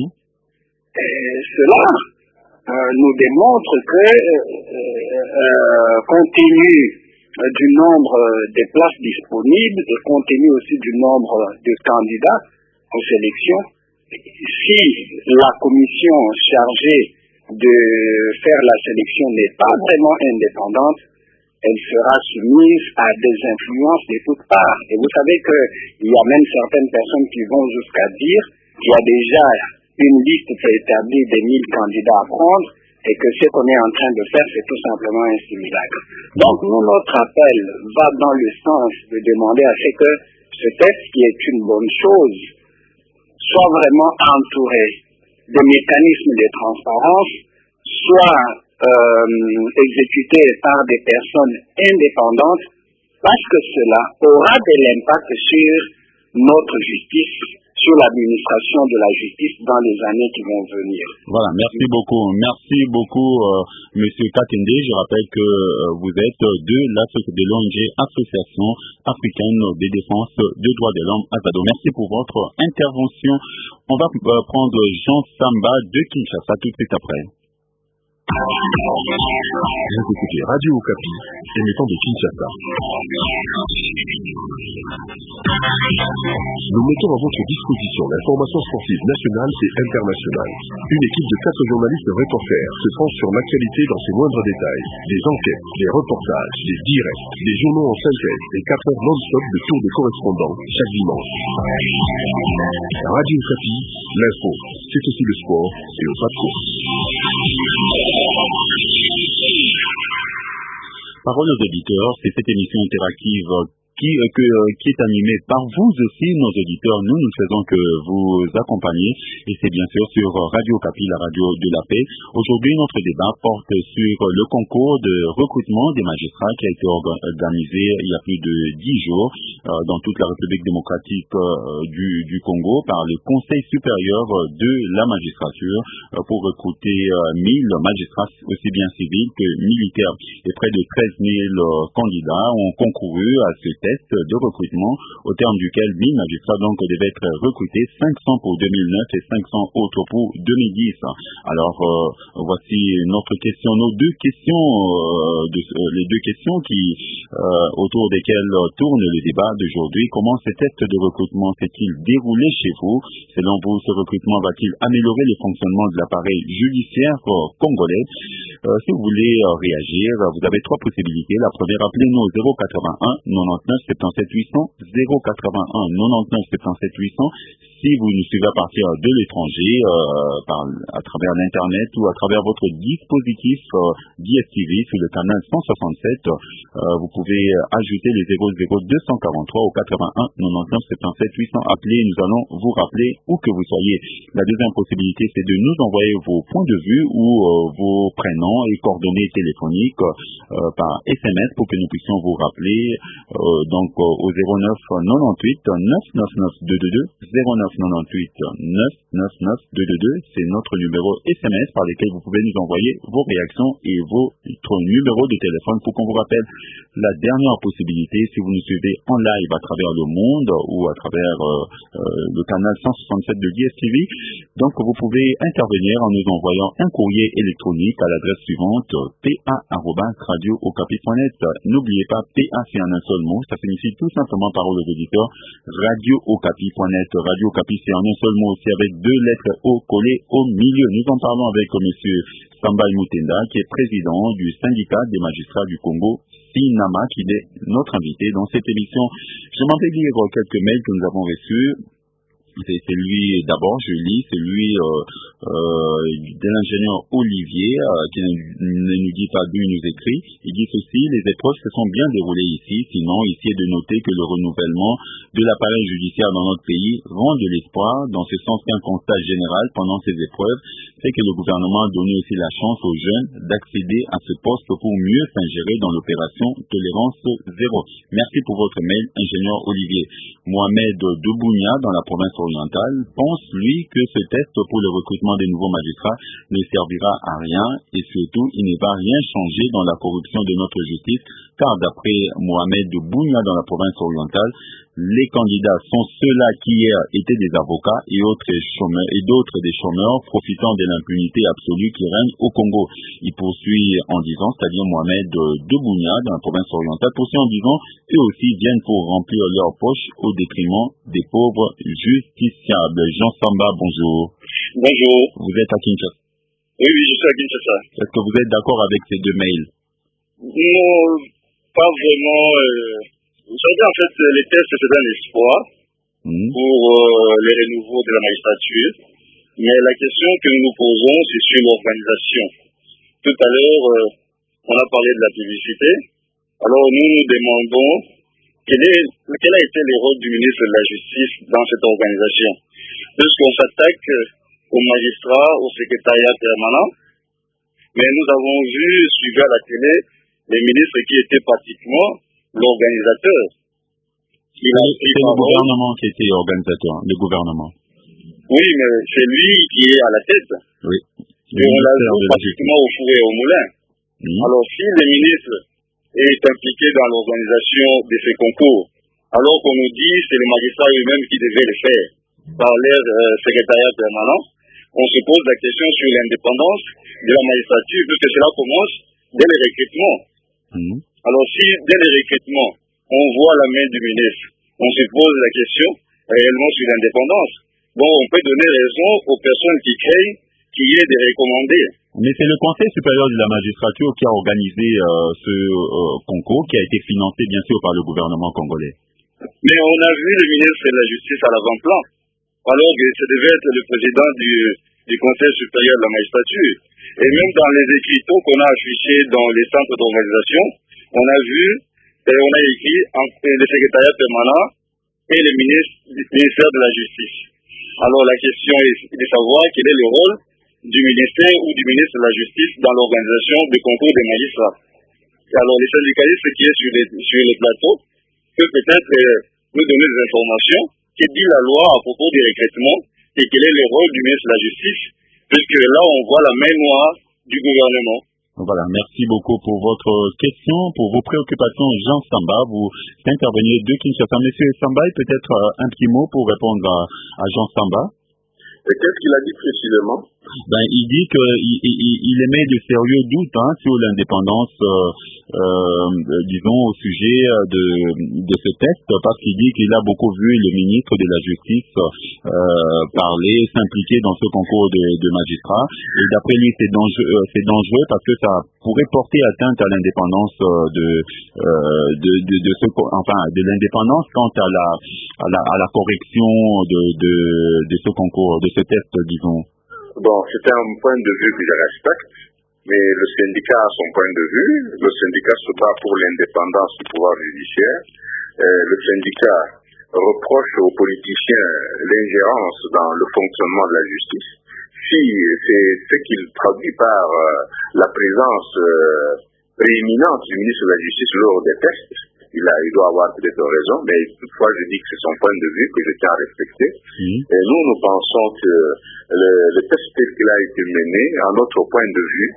Cela nous démontre que, compte tenu du nombre de places disponibles et compte tenu aussi du nombre de candidats aux élections, si la commission chargée de faire la sélection n'est pas vraiment indépendante, elle sera soumise à des influences de toutes parts. Et vous savez qu'il y a même certaines personnes qui vont jusqu'à dire qu'il y a déjà une liste qui est établie des 1000 candidats à prendre et que ce qu'on est en train de faire, c'est tout simplement un simulacre. Donc nous, notre appel va dans le sens de demander à ce que ce texte, qui est une bonne chose, soit vraiment entouré de mécanismes de transparence, soit exécuté par des personnes indépendantes, parce que cela aura de l'impact sur notre justice, sur l'administration de la justice dans les années qui vont venir. Voilà, merci beaucoup. Merci beaucoup, Monsieur Katende. Je rappelle que vous êtes de l'ONG Association africaine de défense des droits de l'homme, ASADO. Merci pour votre intervention. On va prendre Jean Samba de Kinshasa tout de suite après. Vous écoutez Radio Okapi, émettant de Kinshasa. Nous mettons à votre disposition l'information sportive nationale et internationale. Une équipe de 4 journalistes reporters se penche sur l'actualité dans ses moindres détails. Des enquêtes, des reportages, des directs, des journaux en synthèse et 4 heures non-stop de tours de correspondants chaque dimanche. Radio Okapi, l'info, c'est aussi le sport et le pas de course. Parole aux auditeurs, c'est cette émission interactive qui est animée par vous aussi, nos auditeurs. Nous ne faisons que vous accompagner et c'est bien sûr sur Radio Okapi, la radio de la paix. Aujourd'hui, notre débat porte sur le concours de recrutement des magistrats qui a été organisé il y a plus de 10 jours dans toute la République démocratique du Congo par le Conseil supérieur de la magistrature pour recruter 1000 magistrats aussi bien civils que militaires. Et près de 13 000 candidats ont concouru à ce test de recrutement au terme duquel 1000 magistrats donc devaient être recrutés, 500 pour 2009 et 500 autres pour 2010. Alors voici notre question, nos deux questions, les deux questions qui autour desquelles tourne le débat d'aujourd'hui. Comment ce test de recrutement s'est-il déroulé chez vous? Selon vous, ce recrutement va-t-il améliorer le fonctionnement de l'appareil judiciaire congolais? Si vous voulez réagir, vous avez 3 possibilités. La première, appelez-nous au 081 99 77 800, 081 99 77 800. Si vous nous suivez à partir de l'étranger, à travers l'Internet ou à travers votre dispositif DSTV sur le canal 167, vous pouvez ajouter les 00243 au 81 99 77 800. Appelez, nous allons vous rappeler où que vous soyez. La deuxième possibilité, c'est de nous envoyer vos points de vue ou vos prénoms et coordonnées téléphoniques par SMS pour que nous puissions vous rappeler donc au 09 98 999 222 09 98 999 222. C'est notre numéro SMS par lequel vous pouvez nous envoyer vos réactions et votre numéro de téléphone pour qu'on vous rappelle. La dernière possibilité, si vous nous suivez en live à travers le monde ou à travers le canal 167 de DSTV, donc vous pouvez intervenir en nous envoyant un courrier électronique à l'adresse suivante pa@radiookapi.net. N'oubliez pas, PA c'est en un seul mot, ça signifie tout simplement parole aux auditeurs, radiookapi.net. Radio Okapi c'est en un seul mot aussi avec 2 lettres O collées au milieu. Nous en parlons avec monsieur Samba Mutenda qui est président du syndicat des magistrats du Congo, SINAMA, qui est notre invité dans cette émission. Je m'en vais lire quelques mails que nous avons reçus. C'est lui, d'abord, je lis, c'est lui de l'ingénieur Olivier, qui ne nous dit pas d'où il nous écrit. Il dit ceci: les épreuves se sont bien déroulées ici, sinon ici est de noter que le renouvellement de l'appareil judiciaire dans notre pays rend de l'espoir, dans ce sens qu'un constat général pendant ces épreuves, c'est que le gouvernement a donné aussi la chance aux jeunes d'accéder à ce poste pour mieux s'ingérer dans l'opération Tolérance Zéro. Merci pour votre mail, ingénieur Olivier. Mohamed Doubounia, dans la province orientale, pense, lui, que ce test pour le recrutement des nouveaux magistrats ne servira à rien et surtout, il ne va rien changer dans la corruption de notre justice, car d'après Mohamed Doubounia, dans la province orientale, les candidats sont ceux-là qui hier étaient des avocats et d'autres des chômeurs profitant de l'impunité absolue qui règne au Congo. Il poursuit en disant, c'est-à-dire Mohamed Doubounia dans la province orientale, poursuit en disant, eux aussi viennent pour remplir leurs poches au détriment des pauvres justiciables. Jean Samba, bonjour. Bonjour. Vous êtes à Kinshasa? Oui, je suis à Kinshasa. Est-ce que vous êtes d'accord avec ces 2 mails? pas vraiment... Vous savez, en fait, les tests, c'est un espoir pour les renouveaux de la magistrature. Mais la question que nous nous posons, c'est sur l'organisation. Tout à l'heure, on a parlé de la publicité. Alors, nous nous demandons quel a été le rôle du ministre de la Justice dans cette organisation. Puisqu'on s'attaque aux magistrats, au secrétariat permanent, mais nous avons vu, suivi à la télé, les ministres qui étaient pratiquement l'organisateur. C'est le gouvernement qui était organisateur, le gouvernement. Oui, mais c'est lui qui est à la tête. Oui. Et on l'a vu pratiquement au four et au moulin. Alors, si le ministre est impliqué dans l'organisation de ces concours, alors qu'on nous dit que c'est les magistrats eux-mêmes qui devaient le faire par leur secrétariat permanent, on se pose la question sur l'indépendance de la magistrature, puisque cela commence dès le recrutement. Alors, si dès le recrutement, on voit la main du ministre, on se pose la question réellement sur l'indépendance. Bon, on peut donner raison aux personnes qui craignent qu'il y ait des recommandés. Mais c'est le Conseil supérieur de la magistrature qui a organisé ce concours, qui a été financé bien sûr par le gouvernement congolais. Mais on a vu le ministre de la Justice à l'avant-plan, alors que ce devait être le président du Conseil supérieur de la magistrature. Et même dans les écriteaux qu'on a affichés dans les centres d'organisation, on a vu, on a écrit le secrétariat permanent et le ministère de la Justice. Alors la question est de savoir quel est le rôle du ministère ou du ministre de la Justice dans l'organisation du concours des magistrats. Alors les syndicalistes qui est sur les plateaux peuvent peut-être nous donner des informations. Que dit la loi à propos du recrutement et quel est le rôle du ministre de la Justice, puisque là on voit la main noire du gouvernement. Voilà, merci beaucoup pour votre question, pour vos préoccupations. Jean Samba, vous intervenez de Kinshasa. Monsieur Samba, peut-être un petit mot pour répondre à Jean Samba. Et qu'est-ce qu'il a dit précisément? Il dit qu'il émet de sérieux doutes sur l'indépendance, disons, au sujet de ce test, parce qu'il dit qu'il a beaucoup vu le ministre de la Justice parler, s'impliquer dans ce concours de magistrats. Et d'après lui, c'est dangereux parce que ça pourrait porter atteinte à l'indépendance de l'indépendance quant à la correction de ce concours, de ce test, disons. Bon, c'est un point de vue que je respecte, mais le syndicat a son point de vue. Le syndicat se bat pour l'indépendance du pouvoir judiciaire. Le syndicat reproche aux politiciens l'ingérence dans le fonctionnement de la justice. Si c'est ce qu'il traduit par la présence prééminente du ministre de la Justice lors des tests, il doit avoir peut-être raison, mais toutefois je dis que c'est son point de vue que je tiens à respecter. Et nous pensons que le test tel qu'il a été mené, à notre point de vue,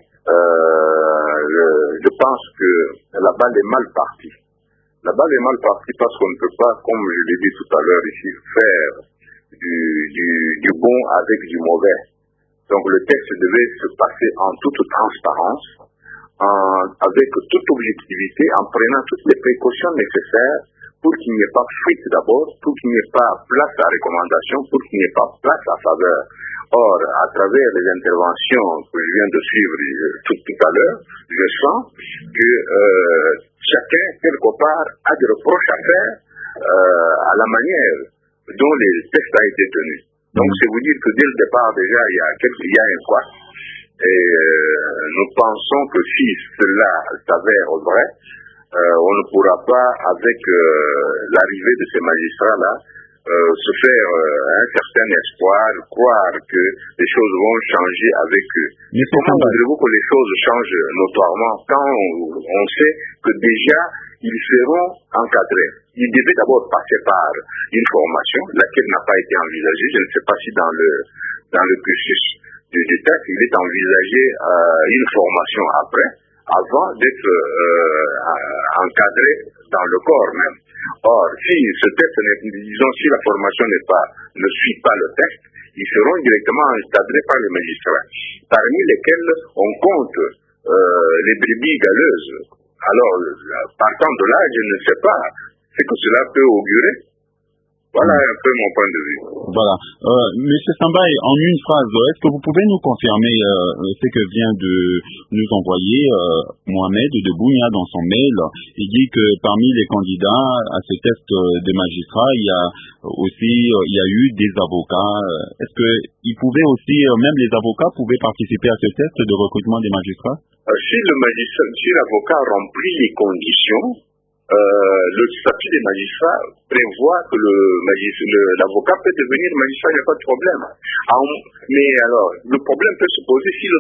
je pense que la balle est mal partie. La balle est mal partie parce qu'on ne peut pas, comme je l'ai dit tout à l'heure ici, faire du bon avec du mauvais. Donc le texte devait se passer en toute transparence, avec toute objectivité, en prenant toutes les précautions nécessaires pour qu'il n'y ait pas fuite d'abord, pour qu'il n'y ait pas place à recommandation, pour qu'il n'y ait pas place à faveur. Or, à travers les interventions que je viens de suivre tout à l'heure, je sens que chacun, quelque part, a des reproches à faire à la manière dont les textes ont été tenus. Donc, c'est vous dire que dès le départ, déjà, il y a un quoi. Et nous pensons que si cela s'avère vrai, on ne pourra pas, avec l'arrivée de ces magistrats-là, se faire un certain espoir, croire que les choses vont changer avec eux. Mais comment voudrez-vous que les choses changent notoirement quand on sait que déjà ils seront encadrés? Ils devaient d'abord passer par une formation, laquelle n'a pas été envisagée. Je ne sais pas si dans le cursus du texte, il est envisagé une formation avant d'être encadré dans le corps même. Or, si ce texte, disons, si la formation ne suit pas le texte, ils seront directement encadrés par les magistrats, parmi lesquels on compte les brebis galeuses. Alors, partant de là, je ne sais pas ce que cela peut augurer. Voilà un peu mon point de vue. Voilà. Monsieur Sambaï, en une phrase, est-ce que vous pouvez nous confirmer ce que vient de nous envoyer Mohamed de Bounia dans son mail? Il dit que parmi les candidats à ce test de magistrat, il y a eu des avocats. Est-ce que ils pouvaient aussi, même les avocats pouvaient participer à ce test de recrutement des magistrats? Si l'avocat remplit les conditions, le statut des magistrats prévoit que l'avocat peut devenir magistrat, il n'y a pas de problème. Mais alors, le problème peut se poser si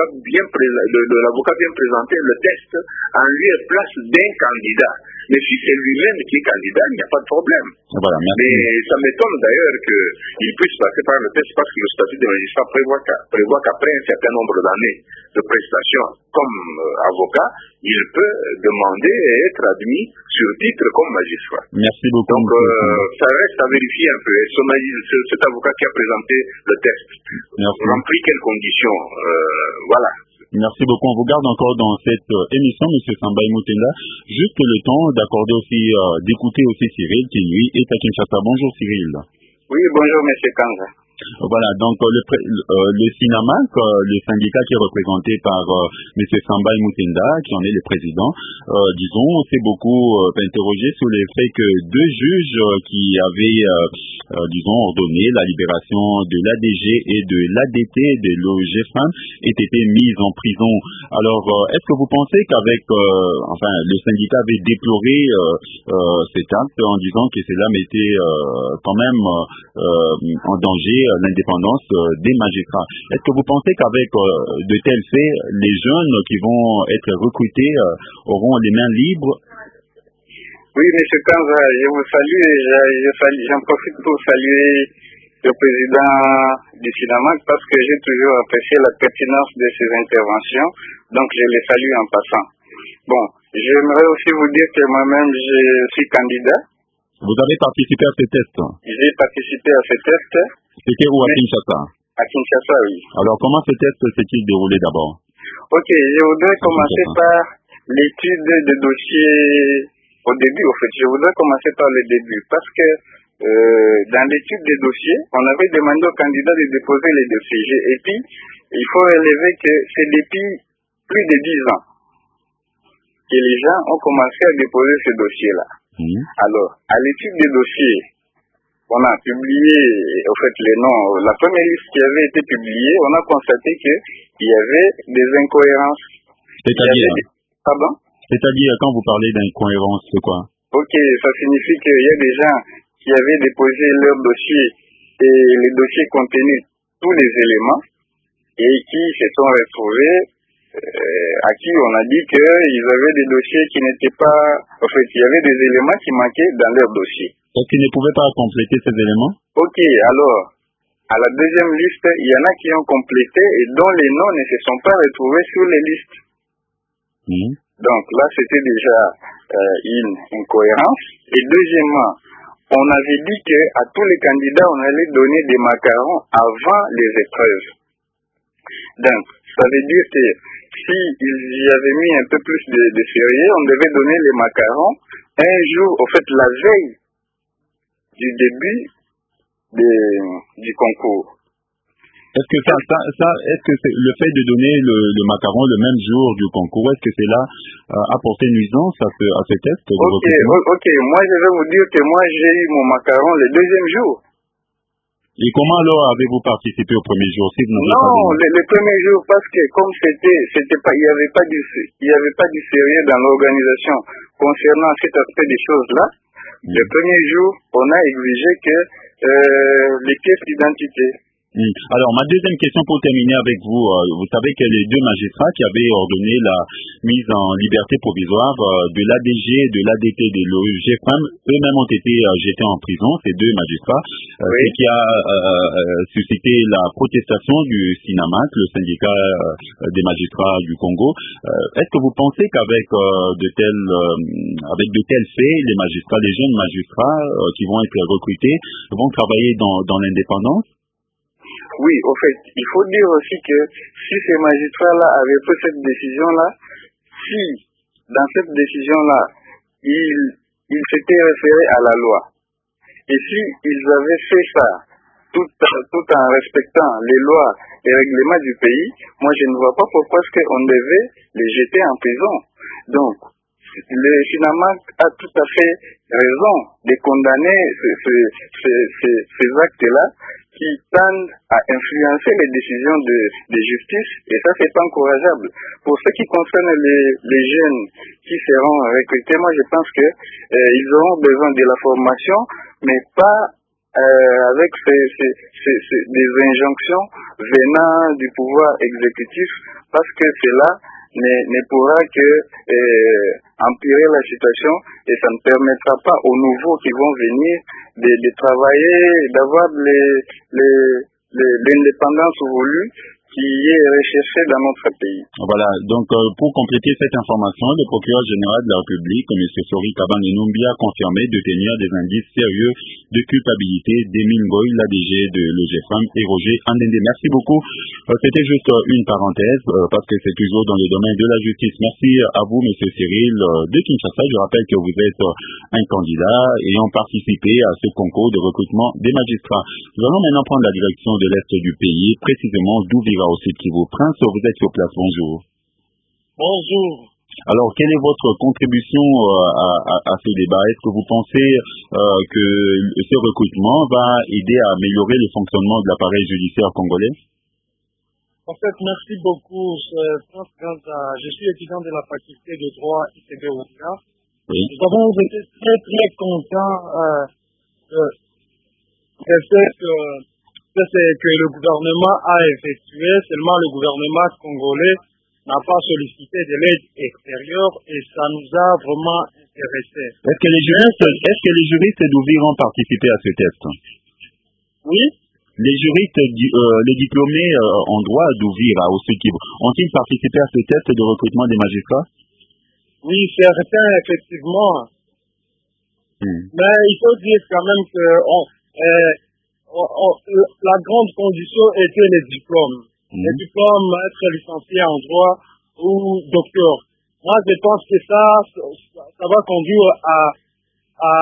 l'avocat vient présenter le test en lieu et place d'un candidat. Mais si c'est lui-même qui est candidat, il n'y a pas de problème. Voilà, mais ça m'étonne d'ailleurs qu'il puisse passer par le test parce que le statut de magistrat prévoit qu'après un certain nombre d'années de prestations comme avocat, il peut demander et être admis sur titre comme magistrat. Merci beaucoup. Donc, ça reste à vérifier un peu. Cet avocat qui a présenté le test remplit quelles conditions voilà. Merci beaucoup. On vous garde encore dans cette émission, M. Sambaï Mutenda. Juste le temps d'accorder aussi, d'écouter aussi Cyril, qui lui est à Kinshasa. Bonjour Cyril. Oui, bonjour M. Kanza. Voilà, donc le SINAMAC, le syndicat qui est représenté par M. Sambaï Mutenda, qui en est le président, disons, s'est beaucoup interrogé sur les faits que deux juges qui avaient, disons, ordonné la libération de l'ADG et de l'ADT de l'OGFAM aient été mis en prison. Alors, est-ce que vous pensez qu'avec, le syndicat avait déploré cet acte en disant que cela mettait quand même en danger l'indépendance des magistrats? Est-ce que vous pensez qu'avec de tels faits, les jeunes qui vont être recrutés auront les mains libres? Oui, M. Kanza, je vous salue et j'en profite pour saluer le président du SINAMAC parce que j'ai toujours apprécié la pertinence de ses interventions, donc je les salue en passant. Bon, j'aimerais aussi vous dire que moi-même, je suis candidat. Vous avez participé à ce test? J'ai participé à ce test. C'était où, à Kinshasa? À Kinshasa, oui. Alors, comment ce test s'est-il déroulé d'abord? Ok, je voudrais commencer par l'étude des dossiers au début, en fait. Je voudrais commencer par le début parce que dans l'étude des dossiers, on avait demandé aux candidats de déposer les dossiers. Et puis, il faut relever que c'est depuis plus de 10 ans que les gens ont commencé à déposer ces dossiers-là. Alors, à l'étude des dossiers, on a publié, en fait, les noms. La première liste qui avait été publiée, on a constaté qu'il y avait des incohérences. C'est-à-dire Pardon? C'est-à-dire, quand vous parlez d'incohérence, c'est quoi? Ok, ça signifie qu'il y a des gens qui avaient déposé leur dossier et les dossiers contenaient tous les éléments et qui se sont retrouvés à qui on a dit qu'ils avaient des dossiers qui n'étaient pas... En fait, il y avait des éléments qui manquaient dans leur dossier. Est-ce qu'ils ne pouvaient pas compléter ces éléments? Ok, alors, à la deuxième liste, il y en a qui ont complété et dont les noms ne se sont pas retrouvés sur les listes. Donc là, c'était déjà une incohérence. Et deuxièmement, on avait dit qu'à tous les candidats, on allait donner des macarons avant les épreuves. Donc, ça veut dire que si ils y avaient mis un peu plus de sérieux, on devait donner les macarons un jour, au fait, la veille du début du concours. Est-ce que est-ce que c'est le fait de donner le macaron le même jour du concours, est-ce que cela a porté nuisance à ce test? Ok, moi je vais vous dire que moi j'ai eu mon macaron le deuxième jour. Et comment alors avez-vous participé au premier jour si vous n'avez pas le premier jour, parce que comme c'était pas, il n'y avait pas du sérieux dans l'organisation concernant cet aspect des choses-là. Le premier jour, on a exigé que les pièces d'identité. Alors, ma deuxième question pour terminer avec vous, vous savez que les deux magistrats qui avaient ordonné la mise en liberté provisoire de l'ADG et de l'ADT de l'OGFAM, eux-mêmes ont été jetés en prison, ces deux magistrats, ce qui a suscité la protestation du SINAMAC, le syndicat des magistrats du Congo. Est-ce que vous pensez qu'avec de tels faits, les jeunes magistrats qui vont être recrutés vont travailler dans l'indépendance? Oui, au fait, il faut dire aussi que si ces magistrats-là avaient pris cette décision-là, si dans cette décision-là, ils s'étaient référés à la loi Et s'ils avaient fait ça, tout en respectant les lois et règlements du pays, moi je ne vois pas pourquoi est-ce qu'on devait les jeter en prison. Donc, le Finamak a tout à fait raison de condamner ces actes-là qui tendent à influencer les décisions de justice, et ça c'est pas encourageable. Pour ce qui concerne les jeunes qui seront recrutés, moi je pense que ils auront besoin de la formation, mais pas avec des injonctions venant du pouvoir exécutif, parce que cela ne pourra que empirer la situation, et ça ne permettra pas aux nouveaux qui vont venir de travailler, d'avoir l'indépendance voulue qui est recherchée dans notre pays. Voilà, donc pour compléter cette information, le procureur général de la République, M. Sori Kabange-Numbi, a confirmé de tenir des indices sérieux de culpabilité d'Émile Ngoy, l'ADG de l'OGFAM, et Roger Andende. Merci beaucoup. C'était juste une parenthèse, parce que c'est toujours dans le domaine de la justice. Merci à vous, M. Cyril de Kinshasa. Je rappelle que vous êtes un candidat ayant participé à ce concours de recrutement des magistrats. Nous allons maintenant prendre la direction de l'Est du pays, précisément d'Ouvira au Sud Kivu. Prince, vous êtes sur place. Bonjour. Bonjour. Alors, quelle est votre contribution à ce débat? Est-ce que vous pensez que ce recrutement va aider à améliorer le fonctionnement de l'appareil judiciaire congolais? En fait, merci beaucoup. Je suis étudiant de la faculté de droit ICB Ouvira. Oui. Nous avons été très très contents de ce que le gouvernement a effectué. Seulement le gouvernement congolais n'a pas sollicité de l'aide extérieure, et ça nous a vraiment intéressés. Est-ce que les juristes d'Ouvira ont participé à ce test? Oui. Les juristes, les diplômés en droit d'Ouvira au Sud Kivu, ont-ils participé à ce test de recrutement des magistrats? Oui, certains, effectivement. Mais il faut dire quand même que la grande condition était les diplômes. Les diplômes, être licencié en droit ou docteur. Moi, je pense que ça va conduire à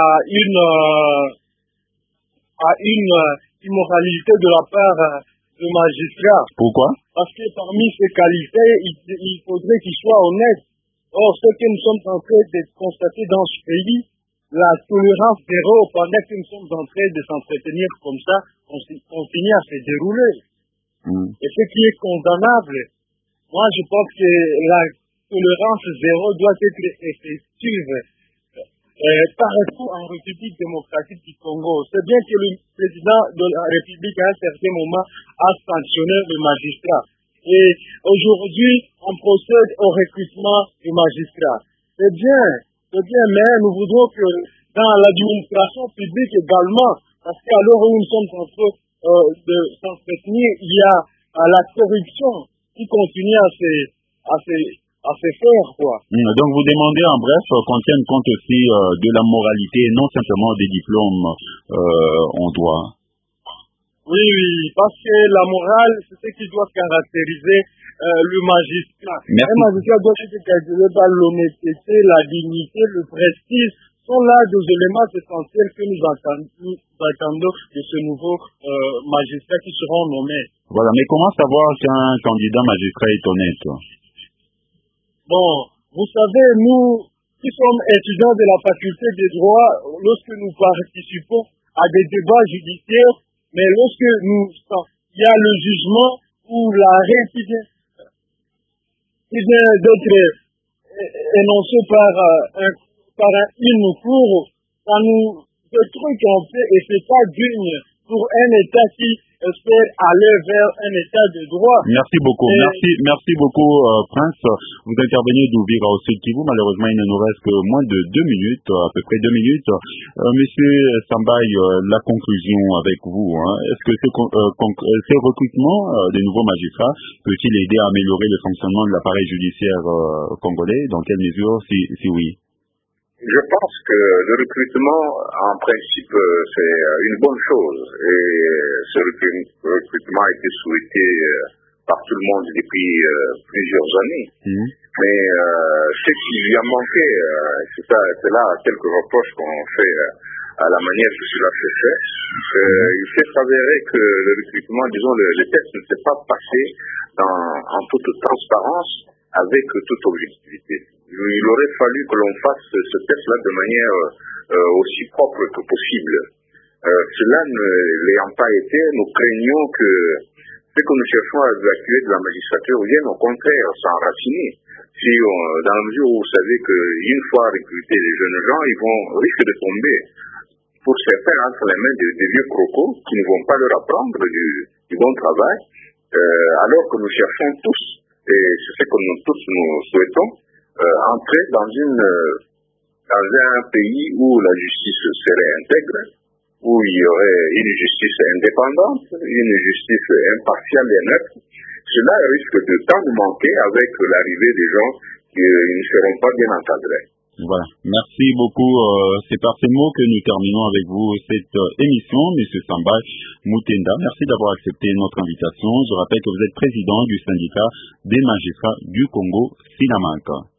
une immoralité de la part du magistrat. Pourquoi? Parce que parmi ces qualités, il faudrait qu'il soit honnête. Or, ce que nous sommes en train de constater dans ce pays, la tolérance zéro, pendant que nous sommes en train de s'entretenir comme ça, on finit à se dérouler. Et ce qui est condamnable, moi je pense que la tolérance zéro doit être effective partout en République démocratique du Congo. C'est bien que le président de la République à un certain moment a sanctionné le magistrat. Et aujourd'hui, on procède au recrutement du magistrat. C'est bien, mais nous voudrons que dans l'administration publique également, parce qu'à l'heure où nous sommes en train de s'entretenir, il y a la corruption qui continue à se faire, quoi. Donc vous demandez en bref qu'on tienne compte aussi de la moralité, non simplement des diplômes en droit. Oui, parce que la morale, c'est ce qui doit caractériser le magistrat. Merci. Un magistrat doit être caractérisé par l'honnêteté, la dignité, le prestige. Sont là des éléments essentiels que nous attendons de ce nouveau magistrat qui seront nommés. Voilà, mais comment savoir qu'un candidat magistrat est honnête? Bon, vous savez, nous qui sommes étudiants de la faculté de droit, lorsque nous participons à des débats judiciaires, mais lorsque il y a le jugement ou l'arrêt qui vient d'être énoncé par une cour, ça nous détruit un peu, et c'est pas digne pour un État qui espère aller vers un État de droit. Merci beaucoup. Merci beaucoup, Prince. Vous intervenez d'Ouvira au Sud Kivu. Malheureusement, il ne nous reste que moins de 2 minutes, à peu près 2 minutes. Monsieur Sambaï, la conclusion avec vous. Est-ce que ce recrutement des nouveaux magistrats peut-il aider à améliorer le fonctionnement de l'appareil judiciaire congolais? Dans quelle mesure, si oui? Je pense que le recrutement, en principe, c'est une bonne chose. Et ce recrutement a été souhaité par tout le monde depuis plusieurs années. Mais ce ce qui lui a manqué, c'est là quelques reproches qu'on fait à la manière que cela s'est fait. Il s'est avéré que le recrutement, disons, le test ne s'est pas passé en toute transparence avec toute objectivité. Il aurait fallu que l'on fasse ce test-là de manière aussi propre que possible. Cela ne l'ayant pas été, nous craignons que ce que nous cherchons à évacuer de la magistrature vienne au contraire s'enraciner. Dans la mesure où vous savez qu'une fois recrutés les jeunes gens, ils risquent de tomber, pour certains, entre les mains des vieux crocos qui ne vont pas leur apprendre du bon travail, alors que nous cherchons tous, et c'est ce que nous tous nous souhaitons, entrer dans un pays où la justice serait intègre, où il y aurait une justice indépendante, une justice impartiale et neutre. Cela risque de tant nous manquer avec l'arrivée des gens qui ne seront pas bien encadrés. Voilà. Merci beaucoup. C'est par ces mots que nous terminons avec vous cette émission, M. Samba Mutenda. Merci d'avoir accepté notre invitation. Je rappelle que vous êtes président du syndicat des magistrats du Congo, Sinamanka.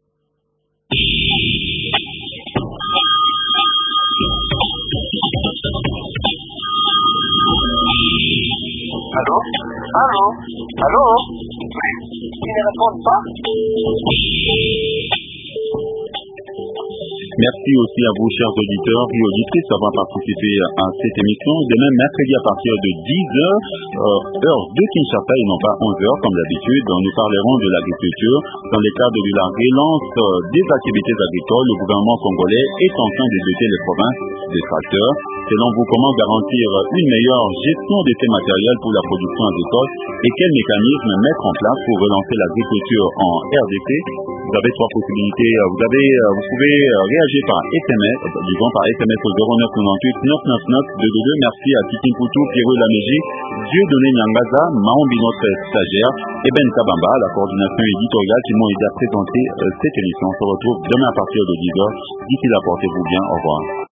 Allô? Allô? Allô? Ils ne répondent pas? Merci aussi à vous, chers auditeurs et auditrices, d'avoir participé à cette émission. Demain, mercredi, à partir de 10h, heure de Kinshasa et non pas 11h, comme d'habitude, nous parlerons de l'agriculture. Dans le cadre de la relance des activités agricoles, le gouvernement congolais est en train de doter les provinces des tracteurs. Selon vous, comment garantir une meilleure gestion de ces matériels pour la production agricole et quels mécanismes mettre en place pour relancer l'agriculture en RDC? Vous avez trois possibilités. Vous pouvez réagir par SMS, par SMS au 0998 999 222. Merci à Titin Poutou, Pierrot Laméji, Dieudonné Nyangaza, Maombi, notre stagiaire, et Ben Kabamba, la coordination éditoriale qui m'ont aidé à présenter cette émission. On se retrouve demain à partir de 10h. D'ici là, portez-vous bien. Au revoir.